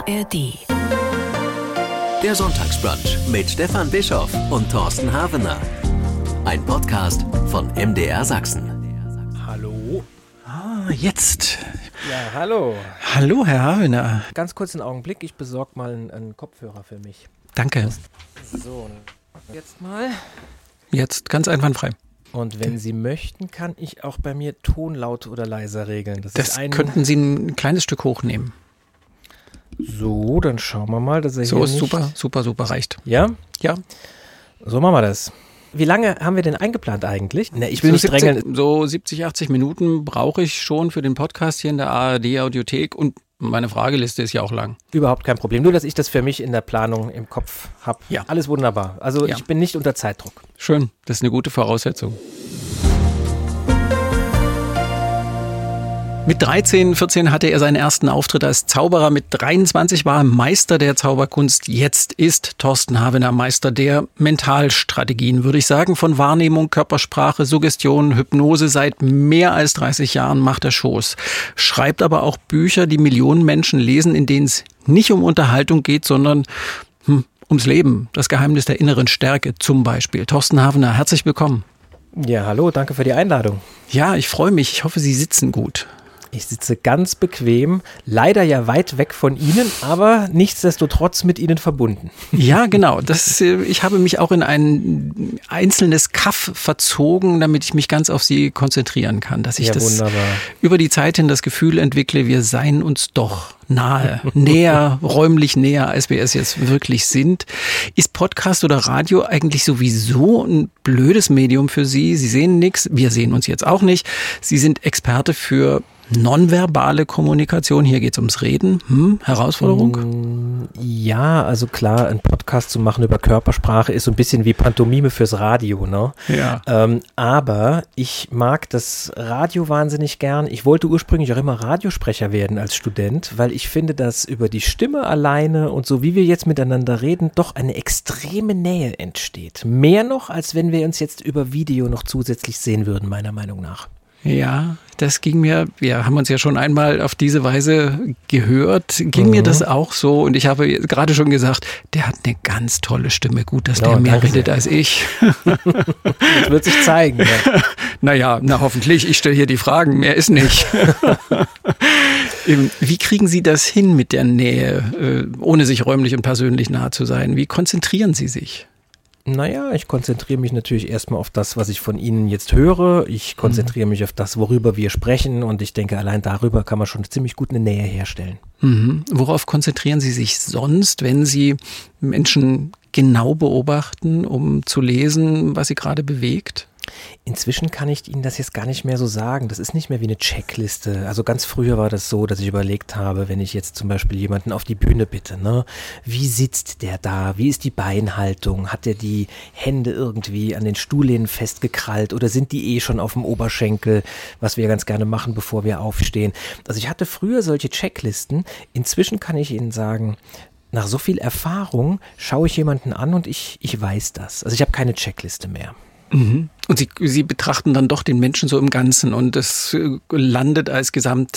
ARD. Der Sonntagsbrunch mit Stefan Bischoff und Thorsten Havener. Ein Podcast von MDR Sachsen. Hallo. Jetzt. Ja, hallo. Hallo, Herr Havener. Ganz kurz einen Augenblick, ich besorge mal einen Kopfhörer für mich. Danke. So, jetzt mal. Jetzt ganz einwandfrei. Und wenn Sie möchten, kann ich auch bei mir Ton laut oder leiser regeln. Das könnten Sie ein kleines Stück hochnehmen. So, dann schauen wir mal, dass er So hier ist nicht... super, reicht. Ja? Ja. So machen wir das. Wie lange haben wir denn eingeplant eigentlich? Ne, ich will nicht drängeln. So 70, 80 Minuten brauche ich schon für den Podcast hier in der ARD-Audiothek und meine Frageliste ist ja auch lang. Überhaupt kein Problem. Nur, dass ich das für mich in der Planung im Kopf habe. Ja. Alles wunderbar. Also Ja. ich bin nicht unter Zeitdruck. Schön, das ist eine gute Voraussetzung. Mit 13, 14 hatte er seinen ersten Auftritt als Zauberer. Mit 23 war er Meister der Zauberkunst. Jetzt ist Thorsten Havener Meister der Mentalstrategien, würde ich sagen. Von Wahrnehmung, Körpersprache, Suggestion, Hypnose. Seit mehr als 30 Jahren macht er Shows. Schreibt aber auch Bücher, die Millionen Menschen lesen, in denen es nicht um Unterhaltung geht, sondern ums Leben. Das Geheimnis der inneren Stärke zum Beispiel. Thorsten Havener, herzlich willkommen. Ja, hallo, danke für die Einladung. Ja, ich freue mich. Ich hoffe, Sie sitzen gut. Ich sitze ganz bequem, leider ja weit weg von Ihnen, aber nichtsdestotrotz mit Ihnen verbunden. Ja, genau. Ich habe mich auch in ein einzelnes Kaff verzogen, damit ich mich ganz auf Sie konzentrieren kann. Dass ich Wunderbar. über die Zeit hin das Gefühl entwickle, wir seien uns doch nahe, näher, räumlich näher, als wir es jetzt wirklich sind. Ist Podcast oder Radio eigentlich sowieso ein blödes Medium für Sie? Sie sehen nichts, wir sehen uns jetzt auch nicht. Sie sind Experte für nonverbale Kommunikation. Hier geht es ums Reden. Herausforderung? Ja, also klar, einen Podcast zu machen über Körpersprache ist so ein bisschen wie Pantomime fürs Radio, ne? Ja. Aber ich mag das Radio wahnsinnig gern. Ich wollte ursprünglich auch immer Radiosprecher werden als Student, weil ich finde, dass über die Stimme alleine und so wie wir jetzt miteinander reden, doch eine extreme Nähe entsteht. Mehr noch, als wenn wir uns jetzt über Video noch zusätzlich sehen würden, meiner Meinung nach. Ja, das ging mir, wir haben uns ja schon einmal auf diese Weise gehört, ging mir das auch so und ich habe gerade schon gesagt, der hat eine ganz tolle Stimme, gut, dass der mehr redet als ich. Das wird sich zeigen. Ja. Naja, hoffentlich, ich stelle hier die Fragen, mehr ist nicht. Wie kriegen Sie das hin mit der Nähe, ohne sich räumlich und persönlich nahe zu sein? Wie konzentrieren Sie sich? Naja, ich konzentriere mich natürlich erstmal auf das, was ich von Ihnen jetzt höre. Ich konzentriere mich auf das, worüber wir sprechen und ich denke, allein darüber kann man schon ziemlich gut eine Nähe herstellen. Worauf konzentrieren Sie sich sonst, wenn Sie Menschen genau beobachten, um zu lesen, was sie gerade bewegt? Inzwischen kann ich Ihnen das jetzt gar nicht mehr so sagen. Das ist nicht mehr wie eine Checkliste. Also ganz früher war das so, dass ich überlegt habe, wenn ich jetzt zum Beispiel jemanden auf die Bühne bitte, ne? Wie sitzt der da? Wie ist die Beinhaltung? Hat der die Hände irgendwie an den Stuhllehnen festgekrallt oder sind die schon auf dem Oberschenkel, was wir ganz gerne machen, bevor wir aufstehen? Also ich hatte früher solche Checklisten. Inzwischen kann ich Ihnen sagen, nach so viel Erfahrung schaue ich jemanden an und ich weiß das. Also ich habe keine Checkliste mehr. Und Sie betrachten dann doch den Menschen so im Ganzen und es landet als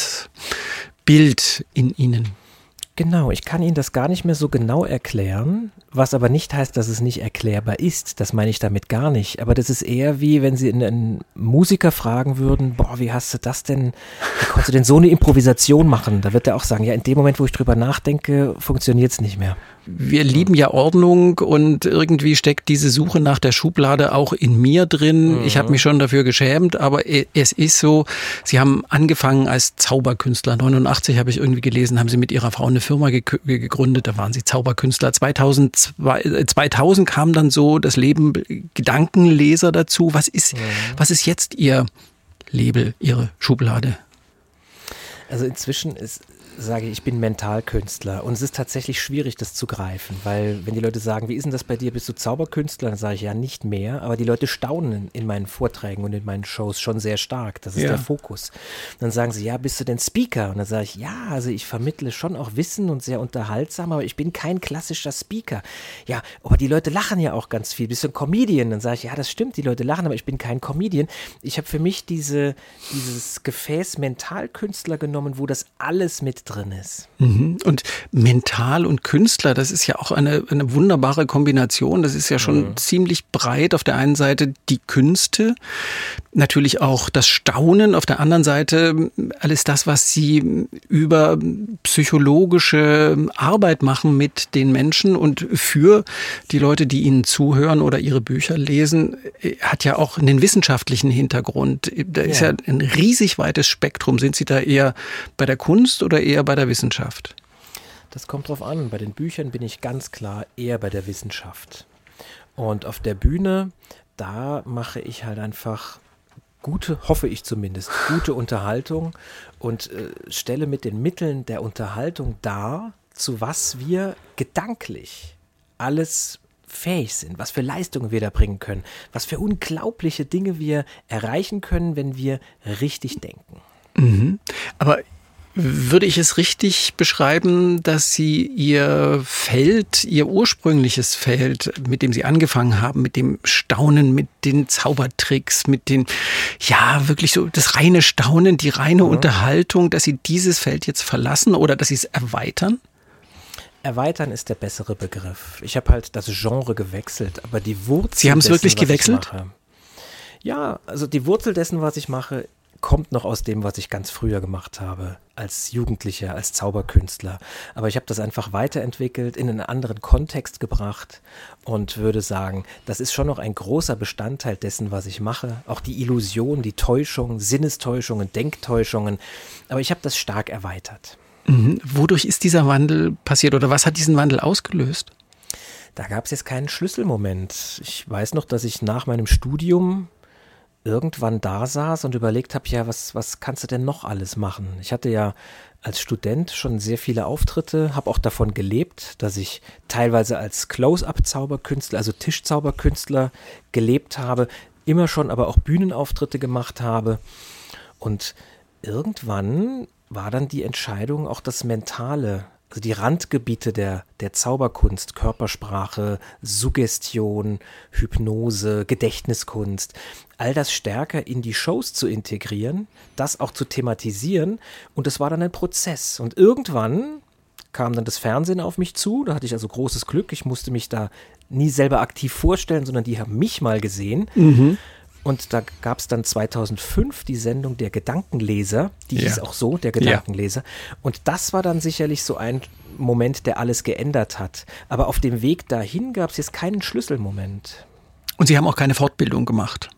Gesamtbild in Ihnen. Genau, ich kann Ihnen das gar nicht mehr so genau erklären, was aber nicht heißt, dass es nicht erklärbar ist. Das meine ich damit gar nicht. Aber das ist eher wie, wenn Sie einen Musiker fragen würden, wie hast du das denn, wie konntest du denn so eine Improvisation machen? Da wird er auch sagen, ja, in dem Moment, wo ich drüber nachdenke, funktioniert es nicht mehr. Wir lieben ja Ordnung und irgendwie steckt diese Suche nach der Schublade auch in mir drin. Ich habe mich schon dafür geschämt, aber es ist so, Sie haben angefangen als Zauberkünstler. 89 habe ich irgendwie gelesen, haben Sie mit Ihrer Frau eine Firma gegründet, da waren Sie Zauberkünstler. 2000 kam dann so das Leben Gedankenleser dazu. Was ist jetzt Ihr Label, Ihre Schublade? Also inzwischen sage ich bin Mentalkünstler und es ist tatsächlich schwierig, das zu greifen, weil wenn die Leute sagen, wie ist denn das bei dir, bist du Zauberkünstler, dann sage ich ja nicht mehr, aber die Leute staunen in meinen Vorträgen und in meinen Shows schon sehr stark, das ist der Fokus. Und dann sagen sie, ja, bist du denn Speaker? Und dann sage ich, ja, also ich vermittle schon auch Wissen und sehr unterhaltsam, aber ich bin kein klassischer Speaker. Ja, aber die Leute lachen ja auch ganz viel, bist du ein Comedian? Dann sage ich, ja, das stimmt, die Leute lachen, aber ich bin kein Comedian. Ich habe für mich dieses Gefäß Mentalkünstler genommen, wo das alles mit drin ist. Und Mental und Künstler, das ist ja auch eine wunderbare Kombination. Das ist ja schon ziemlich breit. Auf der einen Seite die Künste, natürlich auch das Staunen. Auf der anderen Seite alles das, was Sie über psychologische Arbeit machen mit den Menschen und für die Leute, die Ihnen zuhören oder Ihre Bücher lesen, hat ja auch einen wissenschaftlichen Hintergrund. Da ist ja ein riesig weites Spektrum. Sind Sie da eher bei der Kunst oder eher bei der Wissenschaft? Das kommt drauf an. Bei den Büchern bin ich ganz klar eher bei der Wissenschaft. Und auf der Bühne, da mache ich halt einfach hoffe ich zumindest, gute Unterhaltung und stelle mit den Mitteln der Unterhaltung dar, zu was wir gedanklich alles fähig sind, was für Leistungen wir da bringen können, was für unglaubliche Dinge wir erreichen können, wenn wir richtig denken. Aber würde ich es richtig beschreiben, dass Sie Ihr Feld, Ihr ursprüngliches Feld, mit dem Sie angefangen haben, mit dem Staunen, mit den Zaubertricks, mit den, ja, wirklich so das reine Staunen, die reine Unterhaltung, dass Sie dieses Feld jetzt verlassen oder dass Sie es erweitern? Erweitern ist der bessere Begriff. Ich habe halt das Genre gewechselt, aber die Wurzel Sie haben es wirklich gewechselt? Ja, also die Wurzel dessen, was ich mache, kommt noch aus dem, was ich ganz früher gemacht habe, als Jugendlicher, als Zauberkünstler. Aber ich habe das einfach weiterentwickelt, in einen anderen Kontext gebracht und würde sagen, das ist schon noch ein großer Bestandteil dessen, was ich mache. Auch die Illusion, die Täuschung, Sinnestäuschungen, Denktäuschungen. Aber ich habe das stark erweitert. Wodurch ist dieser Wandel passiert oder was hat diesen Wandel ausgelöst? Da gab es jetzt keinen Schlüsselmoment. Ich weiß noch, dass ich nach meinem Studium irgendwann da saß und überlegt habe, ja, was kannst du denn noch alles machen? Ich hatte ja als Student schon sehr viele Auftritte, habe auch davon gelebt, dass ich teilweise als Close-Up-Zauberkünstler, also Tischzauberkünstler gelebt habe, immer schon aber auch Bühnenauftritte gemacht habe. Und irgendwann war dann die Entscheidung, auch das Mentale, also die Randgebiete der Zauberkunst, Körpersprache, Suggestion, Hypnose, Gedächtniskunst, all das stärker in die Shows zu integrieren, das auch zu thematisieren, und das war dann ein Prozess. Und irgendwann kam dann das Fernsehen auf mich zu, da hatte ich also großes Glück, ich musste mich da nie selber aktiv vorstellen, sondern die haben mich mal gesehen. Und da gab es dann 2005 die Sendung Der Gedankenleser, die hieß auch so, Der Gedankenleser. Und das war dann sicherlich so ein Moment, der alles geändert hat. Aber auf dem Weg dahin gab es jetzt keinen Schlüsselmoment. Und Sie haben auch keine Fortbildung gemacht?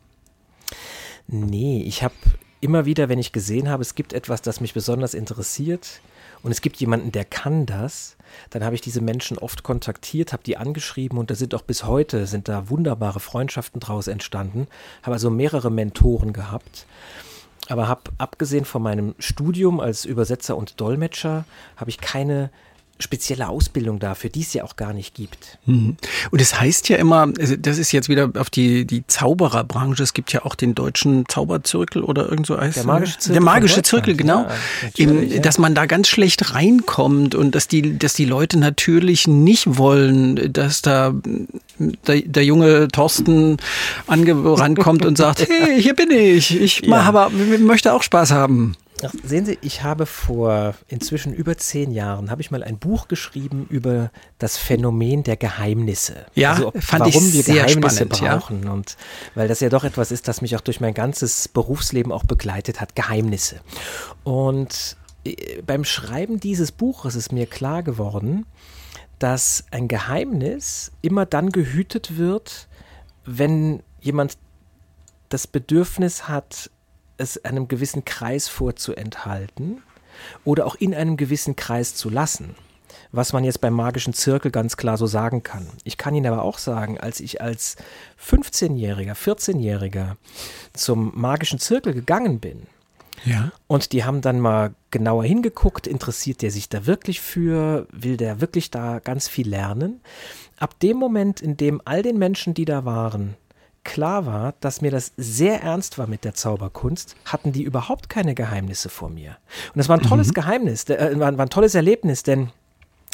Nee, ich habe immer wieder, wenn ich gesehen habe, es gibt etwas, das mich besonders interessiert und es gibt jemanden, der kann das, dann habe ich diese Menschen oft kontaktiert, habe die angeschrieben und da sind auch bis heute, sind da wunderbare Freundschaften draus entstanden, habe also mehrere Mentoren gehabt, aber habe abgesehen von meinem Studium als Übersetzer und Dolmetscher, habe ich keine spezielle Ausbildung dafür, die es ja auch gar nicht gibt. Und es heißt ja immer, das ist jetzt wieder auf die Zaubererbranche, es gibt ja auch den deutschen Zauberzirkel oder irgend so heißt der magische Zirkel. Der magische Zirkel, genau. Ja, dass man da ganz schlecht reinkommt und dass die Leute natürlich nicht wollen, dass da der junge Thorsten rankommt und sagt, hey, hier bin ich möchte auch Spaß haben. Ach, sehen Sie, ich habe vor inzwischen über 10 Jahren, habe ich mal ein Buch geschrieben über das Phänomen der Geheimnisse. Ja, also, fand ich warum wir sehr Geheimnisse spannend, brauchen. Ja? Und weil das ja doch etwas ist, das mich auch durch mein ganzes Berufsleben auch begleitet hat, Geheimnisse. Und beim Schreiben dieses Buches ist mir klar geworden, dass ein Geheimnis immer dann gehütet wird, wenn jemand das Bedürfnis hat, es einem gewissen Kreis vorzuenthalten oder auch in einem gewissen Kreis zu lassen, was man jetzt beim magischen Zirkel ganz klar so sagen kann. Ich kann Ihnen aber auch sagen, als ich als 15-Jähriger, 14-Jähriger zum magischen Zirkel gegangen bin, und die haben dann mal genauer hingeguckt, interessiert der sich da wirklich für, will der wirklich da ganz viel lernen? Ab dem Moment, in dem all den Menschen, die da waren, klar war, dass mir das sehr ernst war mit der Zauberkunst, hatten die überhaupt keine Geheimnisse vor mir. Und das war ein tolles Geheimnis, war ein tolles Erlebnis, denn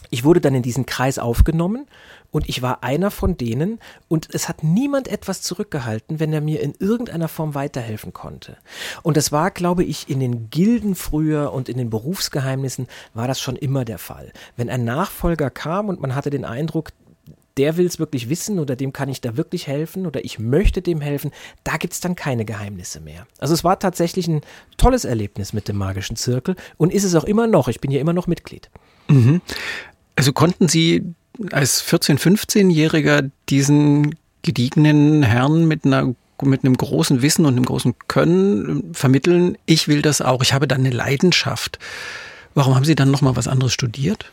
Ich wurde dann in diesen Kreis aufgenommen und ich war einer von denen und es hat niemand etwas zurückgehalten, wenn er mir in irgendeiner Form weiterhelfen konnte. Und das war, glaube ich, in den Gilden früher und in den Berufsgeheimnissen war das schon immer der Fall. Wenn ein Nachfolger kam und man hatte den Eindruck, der will es wirklich wissen oder dem kann ich da wirklich helfen oder ich möchte dem helfen, da gibt es dann keine Geheimnisse mehr. Also es war tatsächlich ein tolles Erlebnis mit dem Magischen Zirkel und ist es auch immer noch. Ich bin hier immer noch Mitglied. Mhm. Also konnten Sie als 14-, 15-Jähriger diesen gediegenen Herrn mit einem großen Wissen und einem großen Können vermitteln, ich will das auch, ich habe dann eine Leidenschaft. Warum haben Sie dann nochmal was anderes studiert?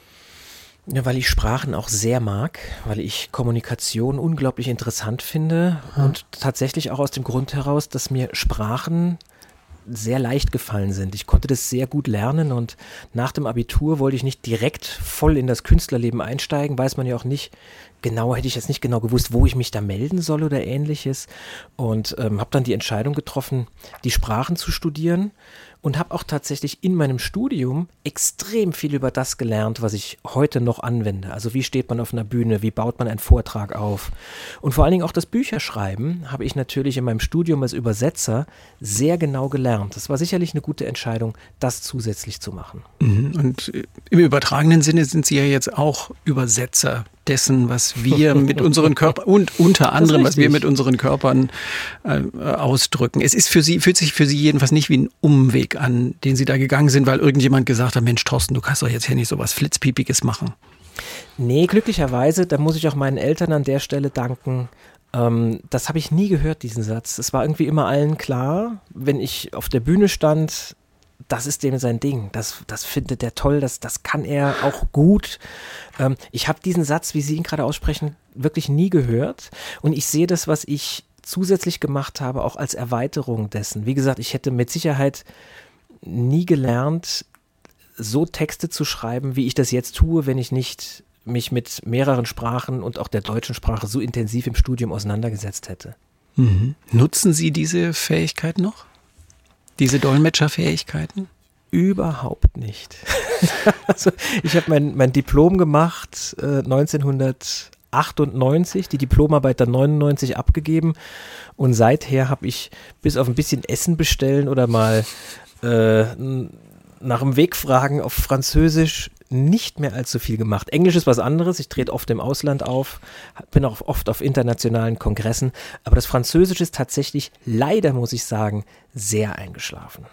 Ja, weil ich Sprachen auch sehr mag, weil ich Kommunikation unglaublich interessant finde und tatsächlich auch aus dem Grund heraus, dass mir Sprachen sehr leicht gefallen sind. Ich konnte das sehr gut lernen und nach dem Abitur wollte ich nicht direkt voll in das Künstlerleben einsteigen, weiß man ja auch nicht genau, hätte ich jetzt nicht genau gewusst, wo ich mich da melden soll oder ähnliches und habe dann die Entscheidung getroffen, die Sprachen zu studieren und habe auch tatsächlich in meinem Studium extrem viel über das gelernt, was ich heute noch anwende. Also wie steht man auf einer Bühne, wie baut man einen Vortrag auf und vor allen Dingen auch das Bücherschreiben habe ich natürlich in meinem Studium als Übersetzer sehr genau gelernt. Das war sicherlich eine gute Entscheidung, das zusätzlich zu machen. Und im übertragenen Sinne sind Sie ja jetzt auch Übersetzer dessen, was wir mit unseren Körpern und unter anderem, was wir mit unseren Körpern ausdrücken. Es ist fühlt sich für Sie jedenfalls nicht wie ein Umweg an, den Sie da gegangen sind, weil irgendjemand gesagt hat, Mensch Thorsten, du kannst doch jetzt hier nicht so was Flitzpiepiges machen. Nee, glücklicherweise, da muss ich auch meinen Eltern an der Stelle danken. Das habe ich nie gehört, diesen Satz. Es war irgendwie immer allen klar, wenn ich auf der Bühne stand, das ist dem sein Ding, das findet er toll, das kann er auch gut. Ich habe diesen Satz, wie Sie ihn gerade aussprechen, wirklich nie gehört und ich sehe das, was ich zusätzlich gemacht habe, auch als Erweiterung dessen. Wie gesagt, ich hätte mit Sicherheit nie gelernt, so Texte zu schreiben, wie ich das jetzt tue, wenn ich nicht mich mit mehreren Sprachen und auch der deutschen Sprache so intensiv im Studium auseinandergesetzt hätte. Mhm. Nutzen Sie diese Fähigkeit noch? Diese Dolmetscherfähigkeiten? Überhaupt nicht. Also ich habe mein Diplom gemacht 1998, die Diplomarbeit dann 99 abgegeben und seither habe ich bis auf ein bisschen Essen bestellen oder mal nach dem Weg fragen auf Französisch nicht mehr allzu viel gemacht. Englisch ist was anderes, ich trete oft im Ausland auf, bin auch oft auf internationalen Kongressen, aber das Französisch ist tatsächlich, leider muss ich sagen, sehr eingeschlafen.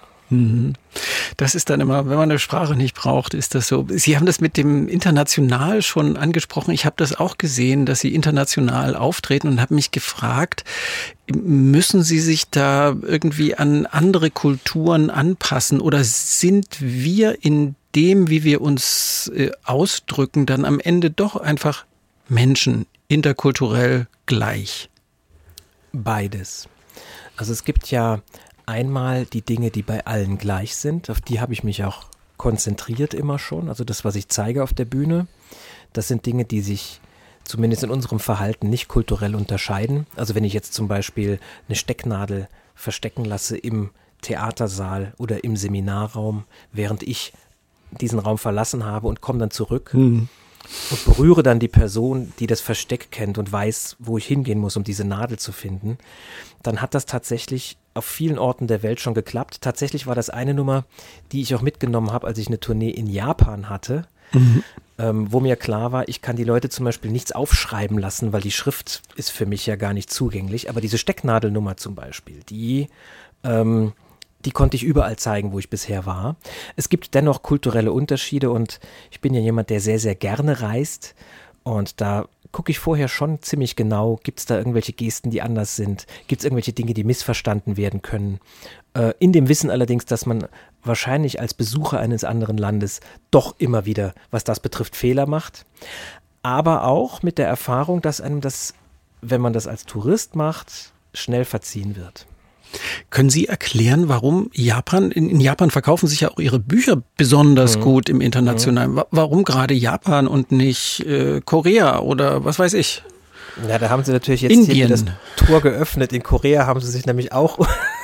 Das ist dann immer, wenn man eine Sprache nicht braucht, ist das so. Sie haben das mit dem international schon angesprochen. Ich habe das auch gesehen, dass Sie international auftreten und habe mich gefragt, müssen Sie sich da irgendwie an andere Kulturen anpassen oder sind wir in dem, wie wir uns ausdrücken, dann am Ende doch einfach Menschen, interkulturell gleich? Beides. Also es gibt ja einmal die Dinge, die bei allen gleich sind, auf die habe ich mich auch konzentriert immer schon. Also das, was ich zeige auf der Bühne, das sind Dinge, die sich zumindest in unserem Verhalten nicht kulturell unterscheiden. Also wenn ich jetzt zum Beispiel eine Stecknadel verstecken lasse im Theatersaal oder im Seminarraum, während ich diesen Raum verlassen habe und komme dann zurück und berühre dann die Person, die das Versteck kennt und weiß, wo ich hingehen muss, um diese Nadel zu finden, dann hat das tatsächlich auf vielen Orten der Welt schon geklappt. Tatsächlich war das eine Nummer, die ich auch mitgenommen habe, als ich eine Tournee in Japan hatte, wo mir klar war, ich kann die Leute zum Beispiel nichts aufschreiben lassen, weil die Schrift ist für mich ja gar nicht zugänglich. Aber diese Stecknadelnummer zum Beispiel, die konnte ich überall zeigen, wo ich bisher war. Es gibt dennoch kulturelle Unterschiede und ich bin ja jemand, der sehr, sehr gerne reist und da gucke ich vorher schon ziemlich genau, gibt es da irgendwelche Gesten, die anders sind, gibt es irgendwelche Dinge, die missverstanden werden können. In dem Wissen allerdings, dass man wahrscheinlich als Besucher eines anderen Landes doch immer wieder, was das betrifft, Fehler macht. Aber auch mit der Erfahrung, dass einem das, wenn man das als Tourist macht, schnell verziehen wird. Können Sie erklären, warum in Japan verkaufen sich ja auch Ihre Bücher besonders gut im Internationalen. Warum gerade Japan und nicht Korea oder was weiß ich? Ja, da haben sie natürlich jetzt hier das Tor geöffnet. In Korea haben sie sich nämlich auch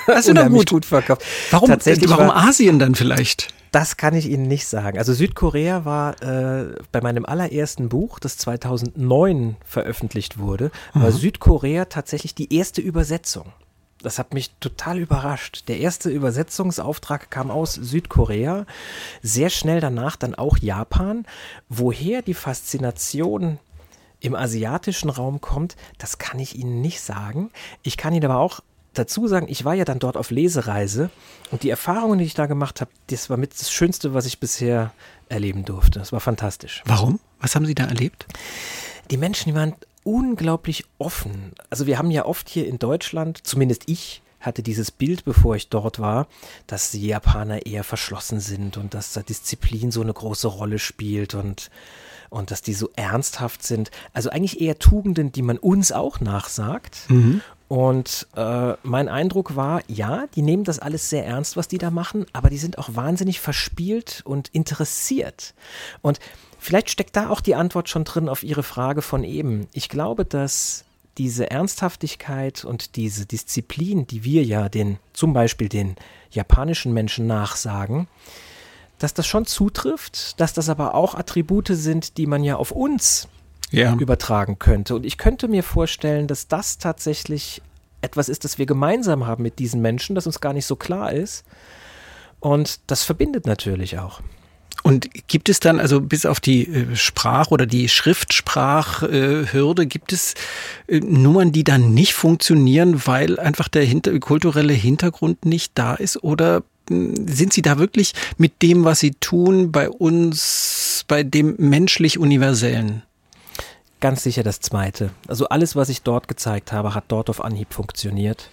Das ist doch gut verkauft. Warum Asien dann vielleicht? Das kann ich Ihnen nicht sagen. Also Südkorea war bei meinem allerersten Buch, das 2009 veröffentlicht wurde, war Südkorea tatsächlich die erste Übersetzung. Das hat mich total überrascht. Der erste Übersetzungsauftrag kam aus Südkorea, sehr schnell danach dann auch Japan. Woher die Faszination im asiatischen Raum kommt, das kann ich Ihnen nicht sagen. Ich kann Ihnen aber auch dazu sagen, ich war ja dann dort auf Lesereise und die Erfahrungen, die ich da gemacht habe, das war mit das Schönste, was ich bisher erleben durfte. Das war fantastisch. Warum? Was haben Sie da erlebt? Die Menschen, die waren unglaublich offen. Also wir haben ja oft hier in Deutschland, zumindest ich hatte dieses Bild, bevor ich dort war, dass die Japaner eher verschlossen sind und dass da Disziplin so eine große Rolle spielt und dass die so ernsthaft sind. Also eigentlich eher Tugenden, die man uns auch nachsagt. Und mein Eindruck war, ja, die nehmen das alles sehr ernst, was die da machen, aber die sind auch wahnsinnig verspielt und interessiert. Und vielleicht steckt da auch die Antwort schon drin auf Ihre Frage von eben. Ich glaube, dass diese Ernsthaftigkeit und diese Disziplin, die wir ja zum Beispiel den japanischen Menschen nachsagen, dass das schon zutrifft, dass das aber auch Attribute sind, die man ja auf uns übertragen könnte. Und ich könnte mir vorstellen, dass das tatsächlich etwas ist, das wir gemeinsam haben mit diesen Menschen, das uns gar nicht so klar ist. Und das verbindet natürlich auch. Und gibt es dann, also bis auf die Sprach- oder die Schriftsprachhürde, gibt es Nummern, die dann nicht funktionieren, weil einfach der kulturelle Hintergrund nicht da ist? Oder sind Sie da wirklich mit dem, was Sie tun, bei uns, bei dem menschlich Universellen? Ganz sicher das Zweite. Also alles, was ich dort gezeigt habe, hat dort auf Anhieb funktioniert.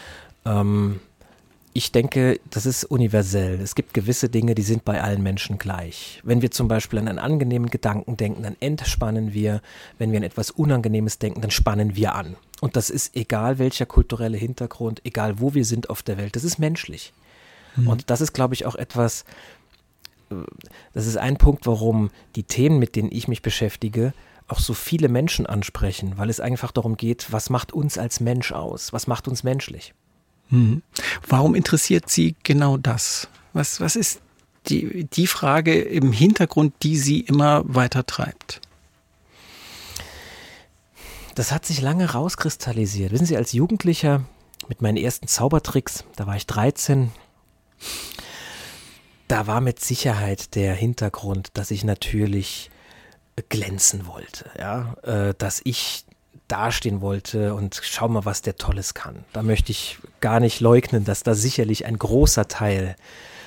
Ich denke, das ist universell. Es gibt gewisse Dinge, die sind bei allen Menschen gleich. Wenn wir zum Beispiel an einen angenehmen Gedanken denken, dann entspannen wir. Wenn wir an etwas Unangenehmes denken, dann spannen wir an. Und das ist egal welcher kulturelle Hintergrund, egal wo wir sind auf der Welt, das ist menschlich. Und das ist, glaube ich, auch etwas, das ist ein Punkt, warum die Themen, mit denen ich mich beschäftige, auch so viele Menschen ansprechen, weil es einfach darum geht, was macht uns als Mensch aus? Was macht uns menschlich? Warum interessiert Sie genau das? Was ist die Frage im Hintergrund, die Sie immer weiter treibt? Das hat sich lange rauskristallisiert. Wissen Sie, als Jugendlicher mit meinen ersten Zaubertricks, da war ich 13, da war mit Sicherheit der Hintergrund, dass ich natürlich glänzen wollte, ja, dass ich dastehen wollte und schau mal, was der Tolles kann. Da möchte ich gar nicht leugnen, dass da sicherlich ein großer Teil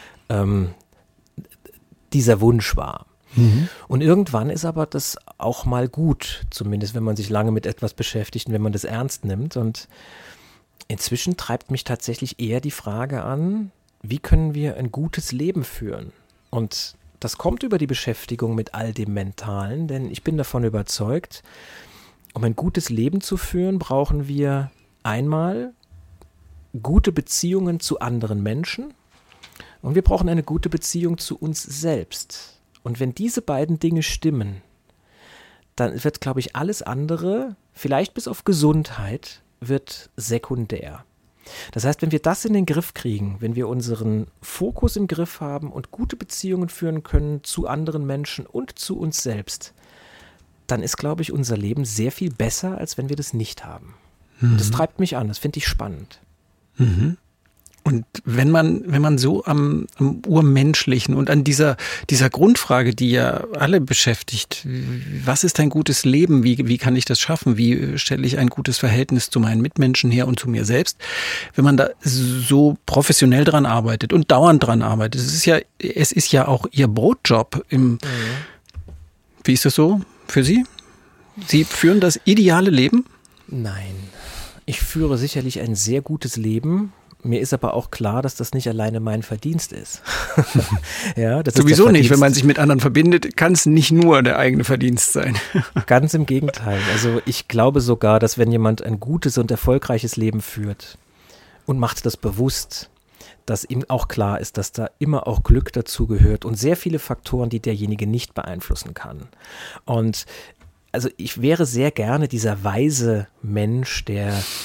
dieser Wunsch war. Und irgendwann ist aber das auch mal gut, zumindest wenn man sich lange mit etwas beschäftigt und wenn man das ernst nimmt. Und inzwischen treibt mich tatsächlich eher die Frage an, wie können wir ein gutes Leben führen? Und das kommt über die Beschäftigung mit all dem Mentalen, denn ich bin davon überzeugt, um ein gutes Leben zu führen, brauchen wir einmal gute Beziehungen zu anderen Menschen und wir brauchen eine gute Beziehung zu uns selbst. Und wenn diese beiden Dinge stimmen, dann wird, glaube ich, alles andere, vielleicht bis auf Gesundheit, wird sekundär. Das heißt, wenn wir das in den Griff kriegen, wenn wir unseren Fokus im Griff haben und gute Beziehungen führen können zu anderen Menschen und zu uns selbst, dann ist, glaube ich, unser Leben sehr viel besser, als wenn wir das nicht haben. Das treibt mich an, das finde ich spannend. Und wenn man so am Urmenschlichen und an dieser Grundfrage, die ja alle beschäftigt, was ist ein gutes Leben, wie kann ich das schaffen, wie stelle ich ein gutes Verhältnis zu meinen Mitmenschen her und zu mir selbst, wenn man da so professionell dran arbeitet und dauernd dran arbeitet, es ist ja auch Ihr Brotjob Wie ist das so für Sie? Sie führen das ideale Leben? Nein, ich führe sicherlich ein sehr gutes Leben. Mir ist aber auch klar, dass das nicht alleine mein Verdienst ist. Ja, das sowieso ist nicht, wenn man sich mit anderen verbindet, kann es nicht nur der eigene Verdienst sein. Ganz im Gegenteil. Also ich glaube sogar, dass wenn jemand ein gutes und erfolgreiches Leben führt und macht das bewusst, dass ihm auch klar ist, dass da immer auch Glück dazu gehört und sehr viele Faktoren, die derjenige nicht beeinflussen kann. Und also ich wäre sehr gerne dieser weise Mensch, der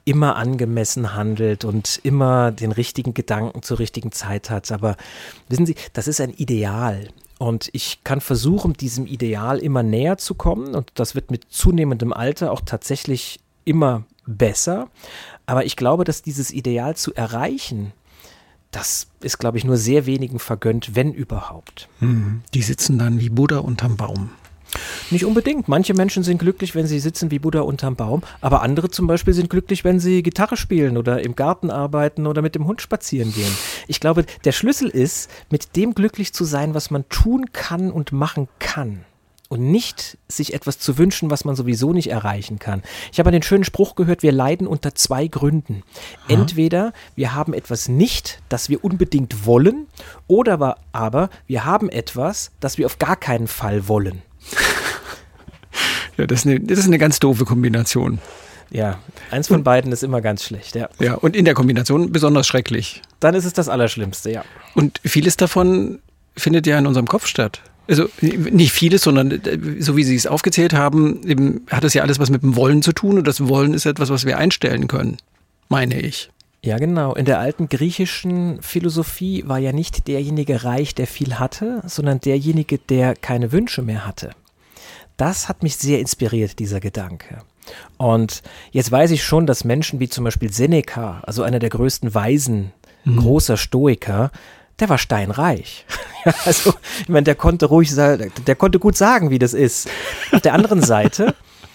immer angemessen handelt und immer den richtigen Gedanken zur richtigen Zeit hat. Aber wissen Sie, das ist ein Ideal. Und ich kann versuchen, diesem Ideal immer näher zu kommen. Und das wird mit zunehmendem Alter auch tatsächlich immer besser. Aber ich glaube, dass dieses Ideal zu erreichen, das ist, glaube ich, nur sehr wenigen vergönnt, wenn überhaupt. Die sitzen dann wie Buddha unterm Baum. Nicht unbedingt. Manche Menschen sind glücklich, wenn sie sitzen wie Buddha unterm Baum, aber andere zum Beispiel sind glücklich, wenn sie Gitarre spielen oder im Garten arbeiten oder mit dem Hund spazieren gehen. Ich glaube, der Schlüssel ist, mit dem glücklich zu sein, was man tun kann und machen kann. Und nicht sich etwas zu wünschen, was man sowieso nicht erreichen kann. Ich habe den schönen Spruch gehört, wir leiden unter 2 Gründen. Entweder wir haben etwas nicht, das wir unbedingt wollen, oder aber wir haben etwas, das wir auf gar keinen Fall wollen. Ja, das ist eine ganz doofe Kombination. Ja, eins von beiden ist immer ganz schlecht, ja. Ja, und in der Kombination besonders schrecklich. Dann ist es das Allerschlimmste, ja. Und vieles davon findet ja in unserem Kopf statt. Also nicht vieles, sondern so wie Sie es aufgezählt haben, hat es ja alles was mit dem Wollen zu tun. Und das Wollen ist etwas, was wir einstellen können, meine ich. Ja, genau. In der alten griechischen Philosophie war ja nicht derjenige reich, der viel hatte, sondern derjenige, der keine Wünsche mehr hatte. Das hat mich sehr inspiriert, dieser Gedanke. Und jetzt weiß ich schon, dass Menschen wie zum Beispiel Seneca, also einer der größten Weisen, großer Stoiker, der war steinreich. Also, ich meine, der konnte gut sagen, wie das ist. Auf der anderen Seite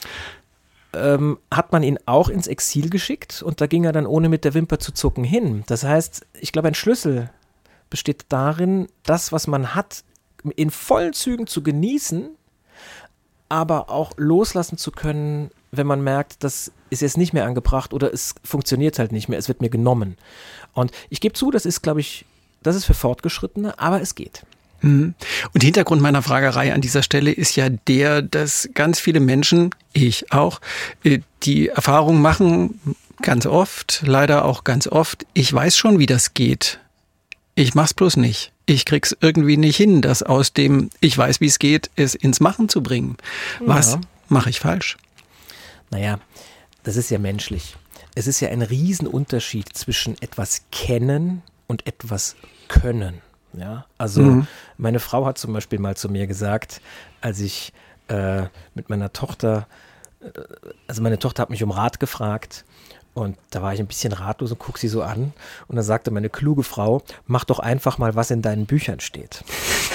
hat man ihn auch ins Exil geschickt und da ging er dann ohne mit der Wimper zu zucken hin. Das heißt, ich glaube, ein Schlüssel besteht darin, das, was man hat, in vollen Zügen zu genießen, aber auch loslassen zu können, wenn man merkt, das ist jetzt nicht mehr angebracht oder es funktioniert halt nicht mehr, es wird mir genommen. Und ich gebe zu, das ist, glaube ich, das ist für Fortgeschrittene, aber es geht. Und Hintergrund meiner Fragerei an dieser Stelle ist ja der, dass ganz viele Menschen, ich auch, die Erfahrung machen, ganz oft, leider auch ganz oft, ich weiß schon, wie das geht. Ich mach's bloß nicht. Ich krieg's irgendwie nicht hin, das aus dem, ich weiß, wie es geht, es ins Machen zu bringen. Was mache ich falsch? Naja, das ist ja menschlich. Es ist ja ein Riesenunterschied zwischen etwas kennen und etwas können. Ja, also meine Frau hat zum Beispiel mal zu mir gesagt, als ich mit meiner Tochter, also meine Tochter hat mich um Rat gefragt und da war ich ein bisschen ratlos und guck sie so an und dann sagte meine kluge Frau, mach doch einfach mal, was in deinen Büchern steht.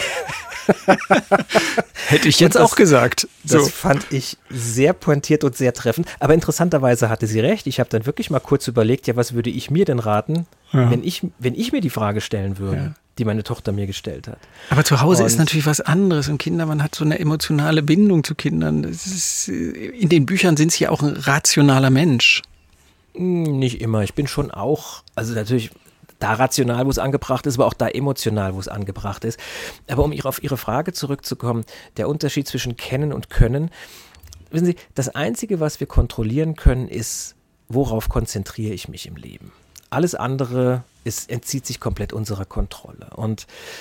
Hätte ich jetzt auch gesagt. So. Das fand ich sehr pointiert und sehr treffend. Aber interessanterweise hatte sie recht. Ich habe dann wirklich mal kurz überlegt, ja, was würde ich mir denn raten, wenn ich mir die Frage stellen würde, die meine Tochter mir gestellt hat. Aber zu Hause ist natürlich was anderes. Und Kinder, man hat so eine emotionale Bindung zu Kindern. In den Büchern sind sie ja auch ein rationaler Mensch. Nicht immer. Ich bin schon auch, also natürlich da rational, wo es angebracht ist, aber auch da emotional, wo es angebracht ist. Aber um auf Ihre Frage zurückzukommen, der Unterschied zwischen Kennen und Können. Wissen Sie, das Einzige, was wir kontrollieren können, ist, worauf konzentriere ich mich im Leben. Alles andere entzieht sich komplett unserer Kontrolle. Und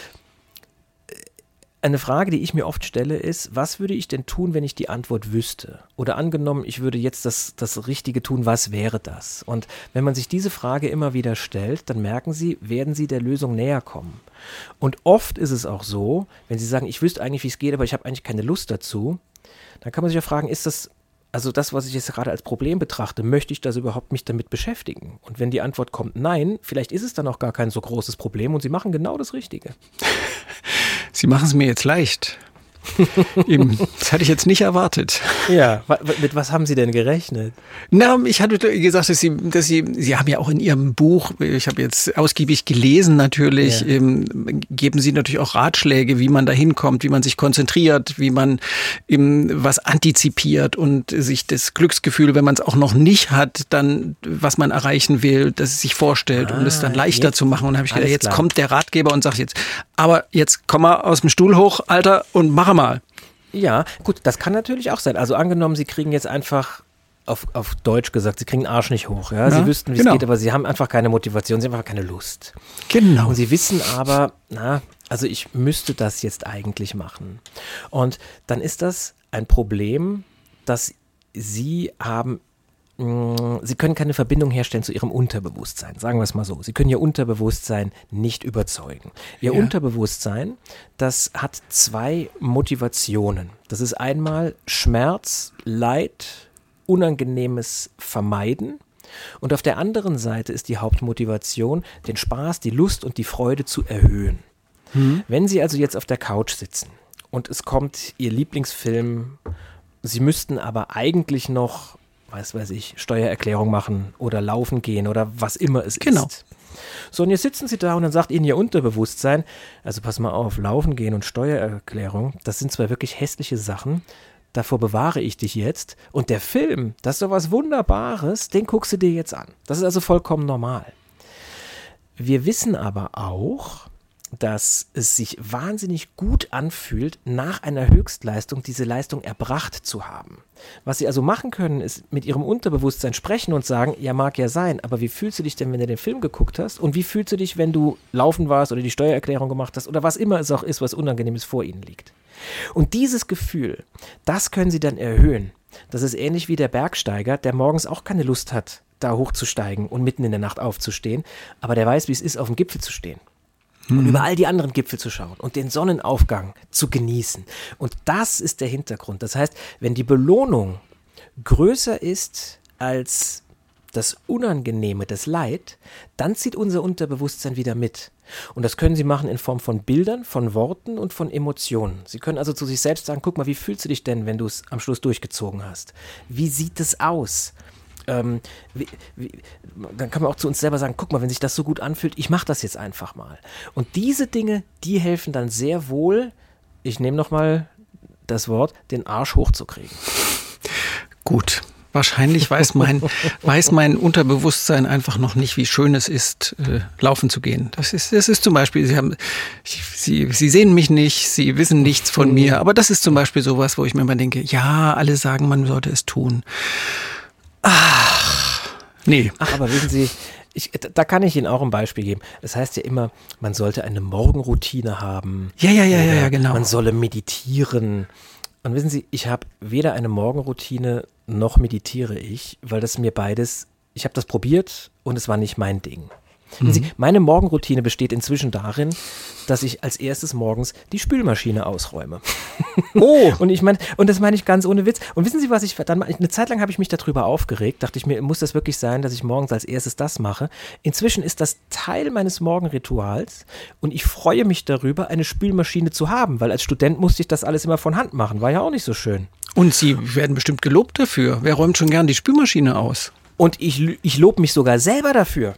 eine Frage, die ich mir oft stelle, ist, was würde ich denn tun, wenn ich die Antwort wüsste? Oder angenommen, ich würde jetzt das Richtige tun, was wäre das? Und wenn man sich diese Frage immer wieder stellt, dann merken Sie, werden Sie der Lösung näher kommen. Und oft ist es auch so, wenn Sie sagen, ich wüsste eigentlich, wie es geht, aber ich habe eigentlich keine Lust dazu, dann kann man sich ja fragen, ist das, also das, was ich jetzt gerade als Problem betrachte, möchte ich das überhaupt mich damit beschäftigen? Und wenn die Antwort kommt, nein, vielleicht ist es dann auch gar kein so großes Problem und Sie machen genau das Richtige. Sie machen es mir jetzt leicht. Das hatte ich jetzt nicht erwartet. Ja, mit was haben Sie denn gerechnet? Na, ich hatte gesagt, dass Sie haben ja auch in Ihrem Buch, ich habe jetzt ausgiebig gelesen natürlich, geben Sie natürlich auch Ratschläge, wie man da hinkommt, wie man sich konzentriert, wie man was antizipiert und sich das Glücksgefühl, wenn man es auch noch nicht hat, dann, was man erreichen will, dass es sich vorstellt, um es dann leichter zu machen. Und da habe ich gedacht, jetzt kommt der Ratgeber und sagt jetzt, aber jetzt komm mal aus dem Stuhl hoch, Alter, und mach mal. Ja, gut, das kann natürlich auch sein. Also angenommen, Sie kriegen jetzt einfach, auf Deutsch gesagt, Sie kriegen den Arsch nicht hoch. Ja? Sie wüssten, wie es geht, aber Sie haben einfach keine Motivation, Sie haben einfach keine Lust. Genau. Und Sie wissen aber, also ich müsste das jetzt eigentlich machen. Und dann ist das ein Problem, das Sie haben Sie können keine Verbindung herstellen zu Ihrem Unterbewusstsein, sagen wir es mal so. Sie können Ihr Unterbewusstsein nicht überzeugen. Ihr Unterbewusstsein, das hat 2 Motivationen. Das ist einmal Schmerz, Leid, Unangenehmes vermeiden. Und auf der anderen Seite ist die Hauptmotivation, den Spaß, die Lust und die Freude zu erhöhen. Wenn Sie also jetzt auf der Couch sitzen und es kommt Ihr Lieblingsfilm, Sie müssten aber eigentlich noch, weiß ich, Steuererklärung machen oder laufen gehen oder was immer es ist. So, und jetzt sitzen Sie da und dann sagt Ihnen Ihr Unterbewusstsein, also pass mal auf, laufen gehen und Steuererklärung, das sind zwar wirklich hässliche Sachen, davor bewahre ich dich jetzt. Und der Film, das ist so was Wunderbares, den guckst du dir jetzt an. Das ist also vollkommen normal. Wir wissen aber auch, dass es sich wahnsinnig gut anfühlt, nach einer Höchstleistung diese Leistung erbracht zu haben. Was Sie also machen können, ist mit Ihrem Unterbewusstsein sprechen und sagen, ja, mag ja sein, aber wie fühlst du dich denn, wenn du den Film geguckt hast? Und wie fühlst du dich, wenn du laufen warst oder die Steuererklärung gemacht hast oder was immer es auch ist, was Unangenehmes vor Ihnen liegt? Und dieses Gefühl, das können Sie dann erhöhen. Das ist ähnlich wie der Bergsteiger, der morgens auch keine Lust hat, da hochzusteigen und mitten in der Nacht aufzustehen, aber der weiß, wie es ist, auf dem Gipfel zu stehen. Und über all die anderen Gipfel zu schauen und den Sonnenaufgang zu genießen. Und das ist der Hintergrund. Das heißt, wenn die Belohnung größer ist als das Unangenehme, das Leid, dann zieht unser Unterbewusstsein wieder mit. Und das können Sie machen in Form von Bildern, von Worten und von Emotionen. Sie können also zu sich selbst sagen, guck mal, wie fühlst du dich denn, wenn du es am Schluss durchgezogen hast? Wie sieht es aus? Dann kann man auch zu uns selber sagen, guck mal, wenn sich das so gut anfühlt, ich mache das jetzt einfach mal. Und diese Dinge, die helfen dann sehr wohl, ich nehme nochmal das Wort, den Arsch hochzukriegen. Gut. Wahrscheinlich weiß mein Unterbewusstsein einfach noch nicht, wie schön es ist, laufen zu gehen. Das ist zum Beispiel, Sie sehen mich nicht, Sie wissen nichts von mir, aber das ist zum Beispiel sowas, wo ich mir immer denke, ja, alle sagen, man sollte es tun. Nee. Aber wissen Sie, da kann ich Ihnen auch ein Beispiel geben. Es heißt ja immer, man sollte eine Morgenroutine haben. Ja, genau. Man solle meditieren. Und wissen Sie, ich habe weder eine Morgenroutine noch meditiere ich, weil das mir beides, ich habe das probiert und es war nicht mein Ding. Sie, meine Morgenroutine besteht inzwischen darin, dass ich als erstes morgens die Spülmaschine ausräume. Oh! Und das meine ich ganz ohne Witz. Und wissen Sie, was ich dann mache? Eine Zeit lang habe ich mich darüber aufgeregt, dachte ich mir, muss das wirklich sein, dass ich morgens als erstes das mache? Inzwischen ist das Teil meines Morgenrituals und ich freue mich darüber, eine Spülmaschine zu haben, weil als Student musste ich das alles immer von Hand machen, war ja auch nicht so schön. Und Sie werden bestimmt gelobt dafür. Wer räumt schon gern die Spülmaschine aus? Und ich lobe mich sogar selber dafür.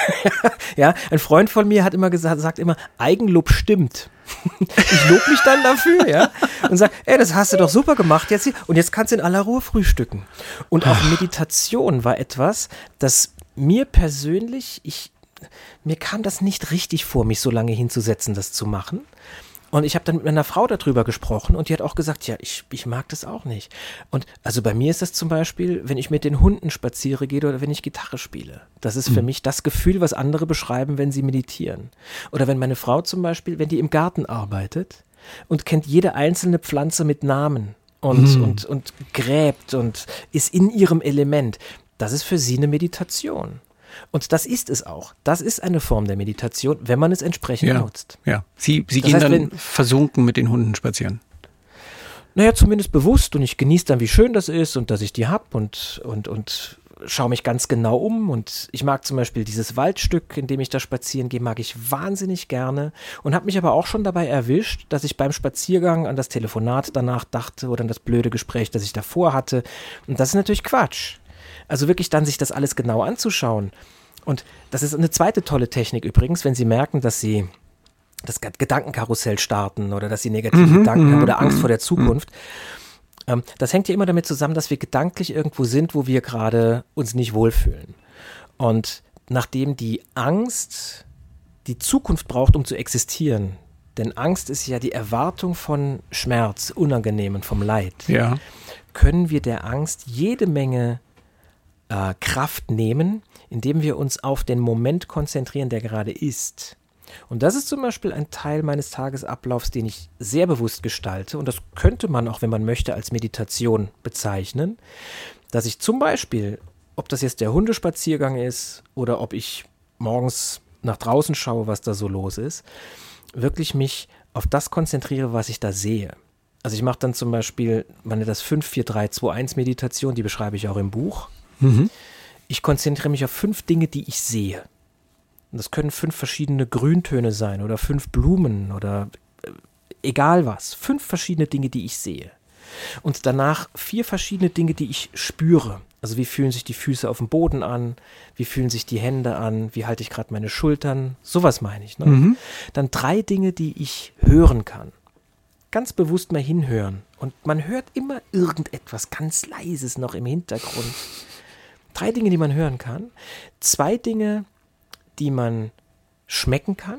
Ja, ein Freund von mir hat immer sagt immer, Eigenlob stimmt. Ich lobe mich dann dafür, ja, und sage, das hast du doch super gemacht jetzt hier. Und jetzt kannst du in aller Ruhe frühstücken. Und auch Meditation war etwas, das mir persönlich, mir kam das nicht richtig vor, mich so lange hinzusetzen, das zu machen. Und ich habe dann mit meiner Frau darüber gesprochen und die hat auch gesagt, ja, ich mag das auch nicht. Und also bei mir ist das zum Beispiel, wenn ich mit den Hunden spaziere gehe oder wenn ich Gitarre spiele. Das ist für mich das Gefühl, was andere beschreiben, wenn sie meditieren. Oder wenn meine Frau zum Beispiel, wenn die im Garten arbeitet und kennt jede einzelne Pflanze mit Namen und gräbt und ist in ihrem Element. Das ist für sie eine Meditation. Und das ist es auch. Das ist eine Form der Meditation, wenn man es entsprechend nutzt. Ja, Sie gehen dann versunken mit den Hunden spazieren. Naja, zumindest bewusst und ich genieße dann, wie schön das ist und dass ich die habe und schaue mich ganz genau um und ich mag zum Beispiel dieses Waldstück, in dem ich da spazieren gehe, mag ich wahnsinnig gerne und habe mich aber auch schon dabei erwischt, dass ich beim Spaziergang an das Telefonat danach dachte oder an das blöde Gespräch, das ich davor hatte und das ist natürlich Quatsch. Also wirklich dann sich das alles genau anzuschauen. Und das ist eine zweite tolle Technik übrigens, wenn Sie merken, dass Sie das Gedankenkarussell starten oder dass Sie negative Gedanken haben oder Angst vor der Zukunft. Das hängt ja immer damit zusammen, dass wir gedanklich irgendwo sind, wo wir gerade uns nicht wohlfühlen. Und nachdem die Angst die Zukunft braucht, um zu existieren, denn Angst ist ja die Erwartung von Schmerz, Unangenehmen, vom Leid, können wir der Angst jede Menge Kraft nehmen, indem wir uns auf den Moment konzentrieren, der gerade ist. Und das ist zum Beispiel ein Teil meines Tagesablaufs, den ich sehr bewusst gestalte. Und das könnte man auch, wenn man möchte, als Meditation bezeichnen, dass ich zum Beispiel ob das jetzt der Hundespaziergang ist oder ob ich morgens nach draußen schaue, was da so los ist, wirklich mich auf das konzentriere, was ich da sehe. Also ich mache dann zum Beispiel, man nennt das 5-4-3-2-1 Meditation, die beschreibe ich auch im Buch. Ich konzentriere mich auf 5 Dinge, die ich sehe. Und das können 5 verschiedene Grüntöne sein oder 5 Blumen oder egal was. 5 verschiedene Dinge, die ich sehe. Und danach 4 verschiedene Dinge, die ich spüre. Also wie fühlen sich die Füße auf dem Boden an? Wie fühlen sich die Hände an? Wie halte ich gerade meine Schultern? Sowas meine ich. Ne? Dann 3 Dinge, die ich hören kann. Ganz bewusst mal hinhören. Und man hört immer irgendetwas ganz Leises noch im Hintergrund. 3 Dinge, die man hören kann. 2 Dinge, die man schmecken kann.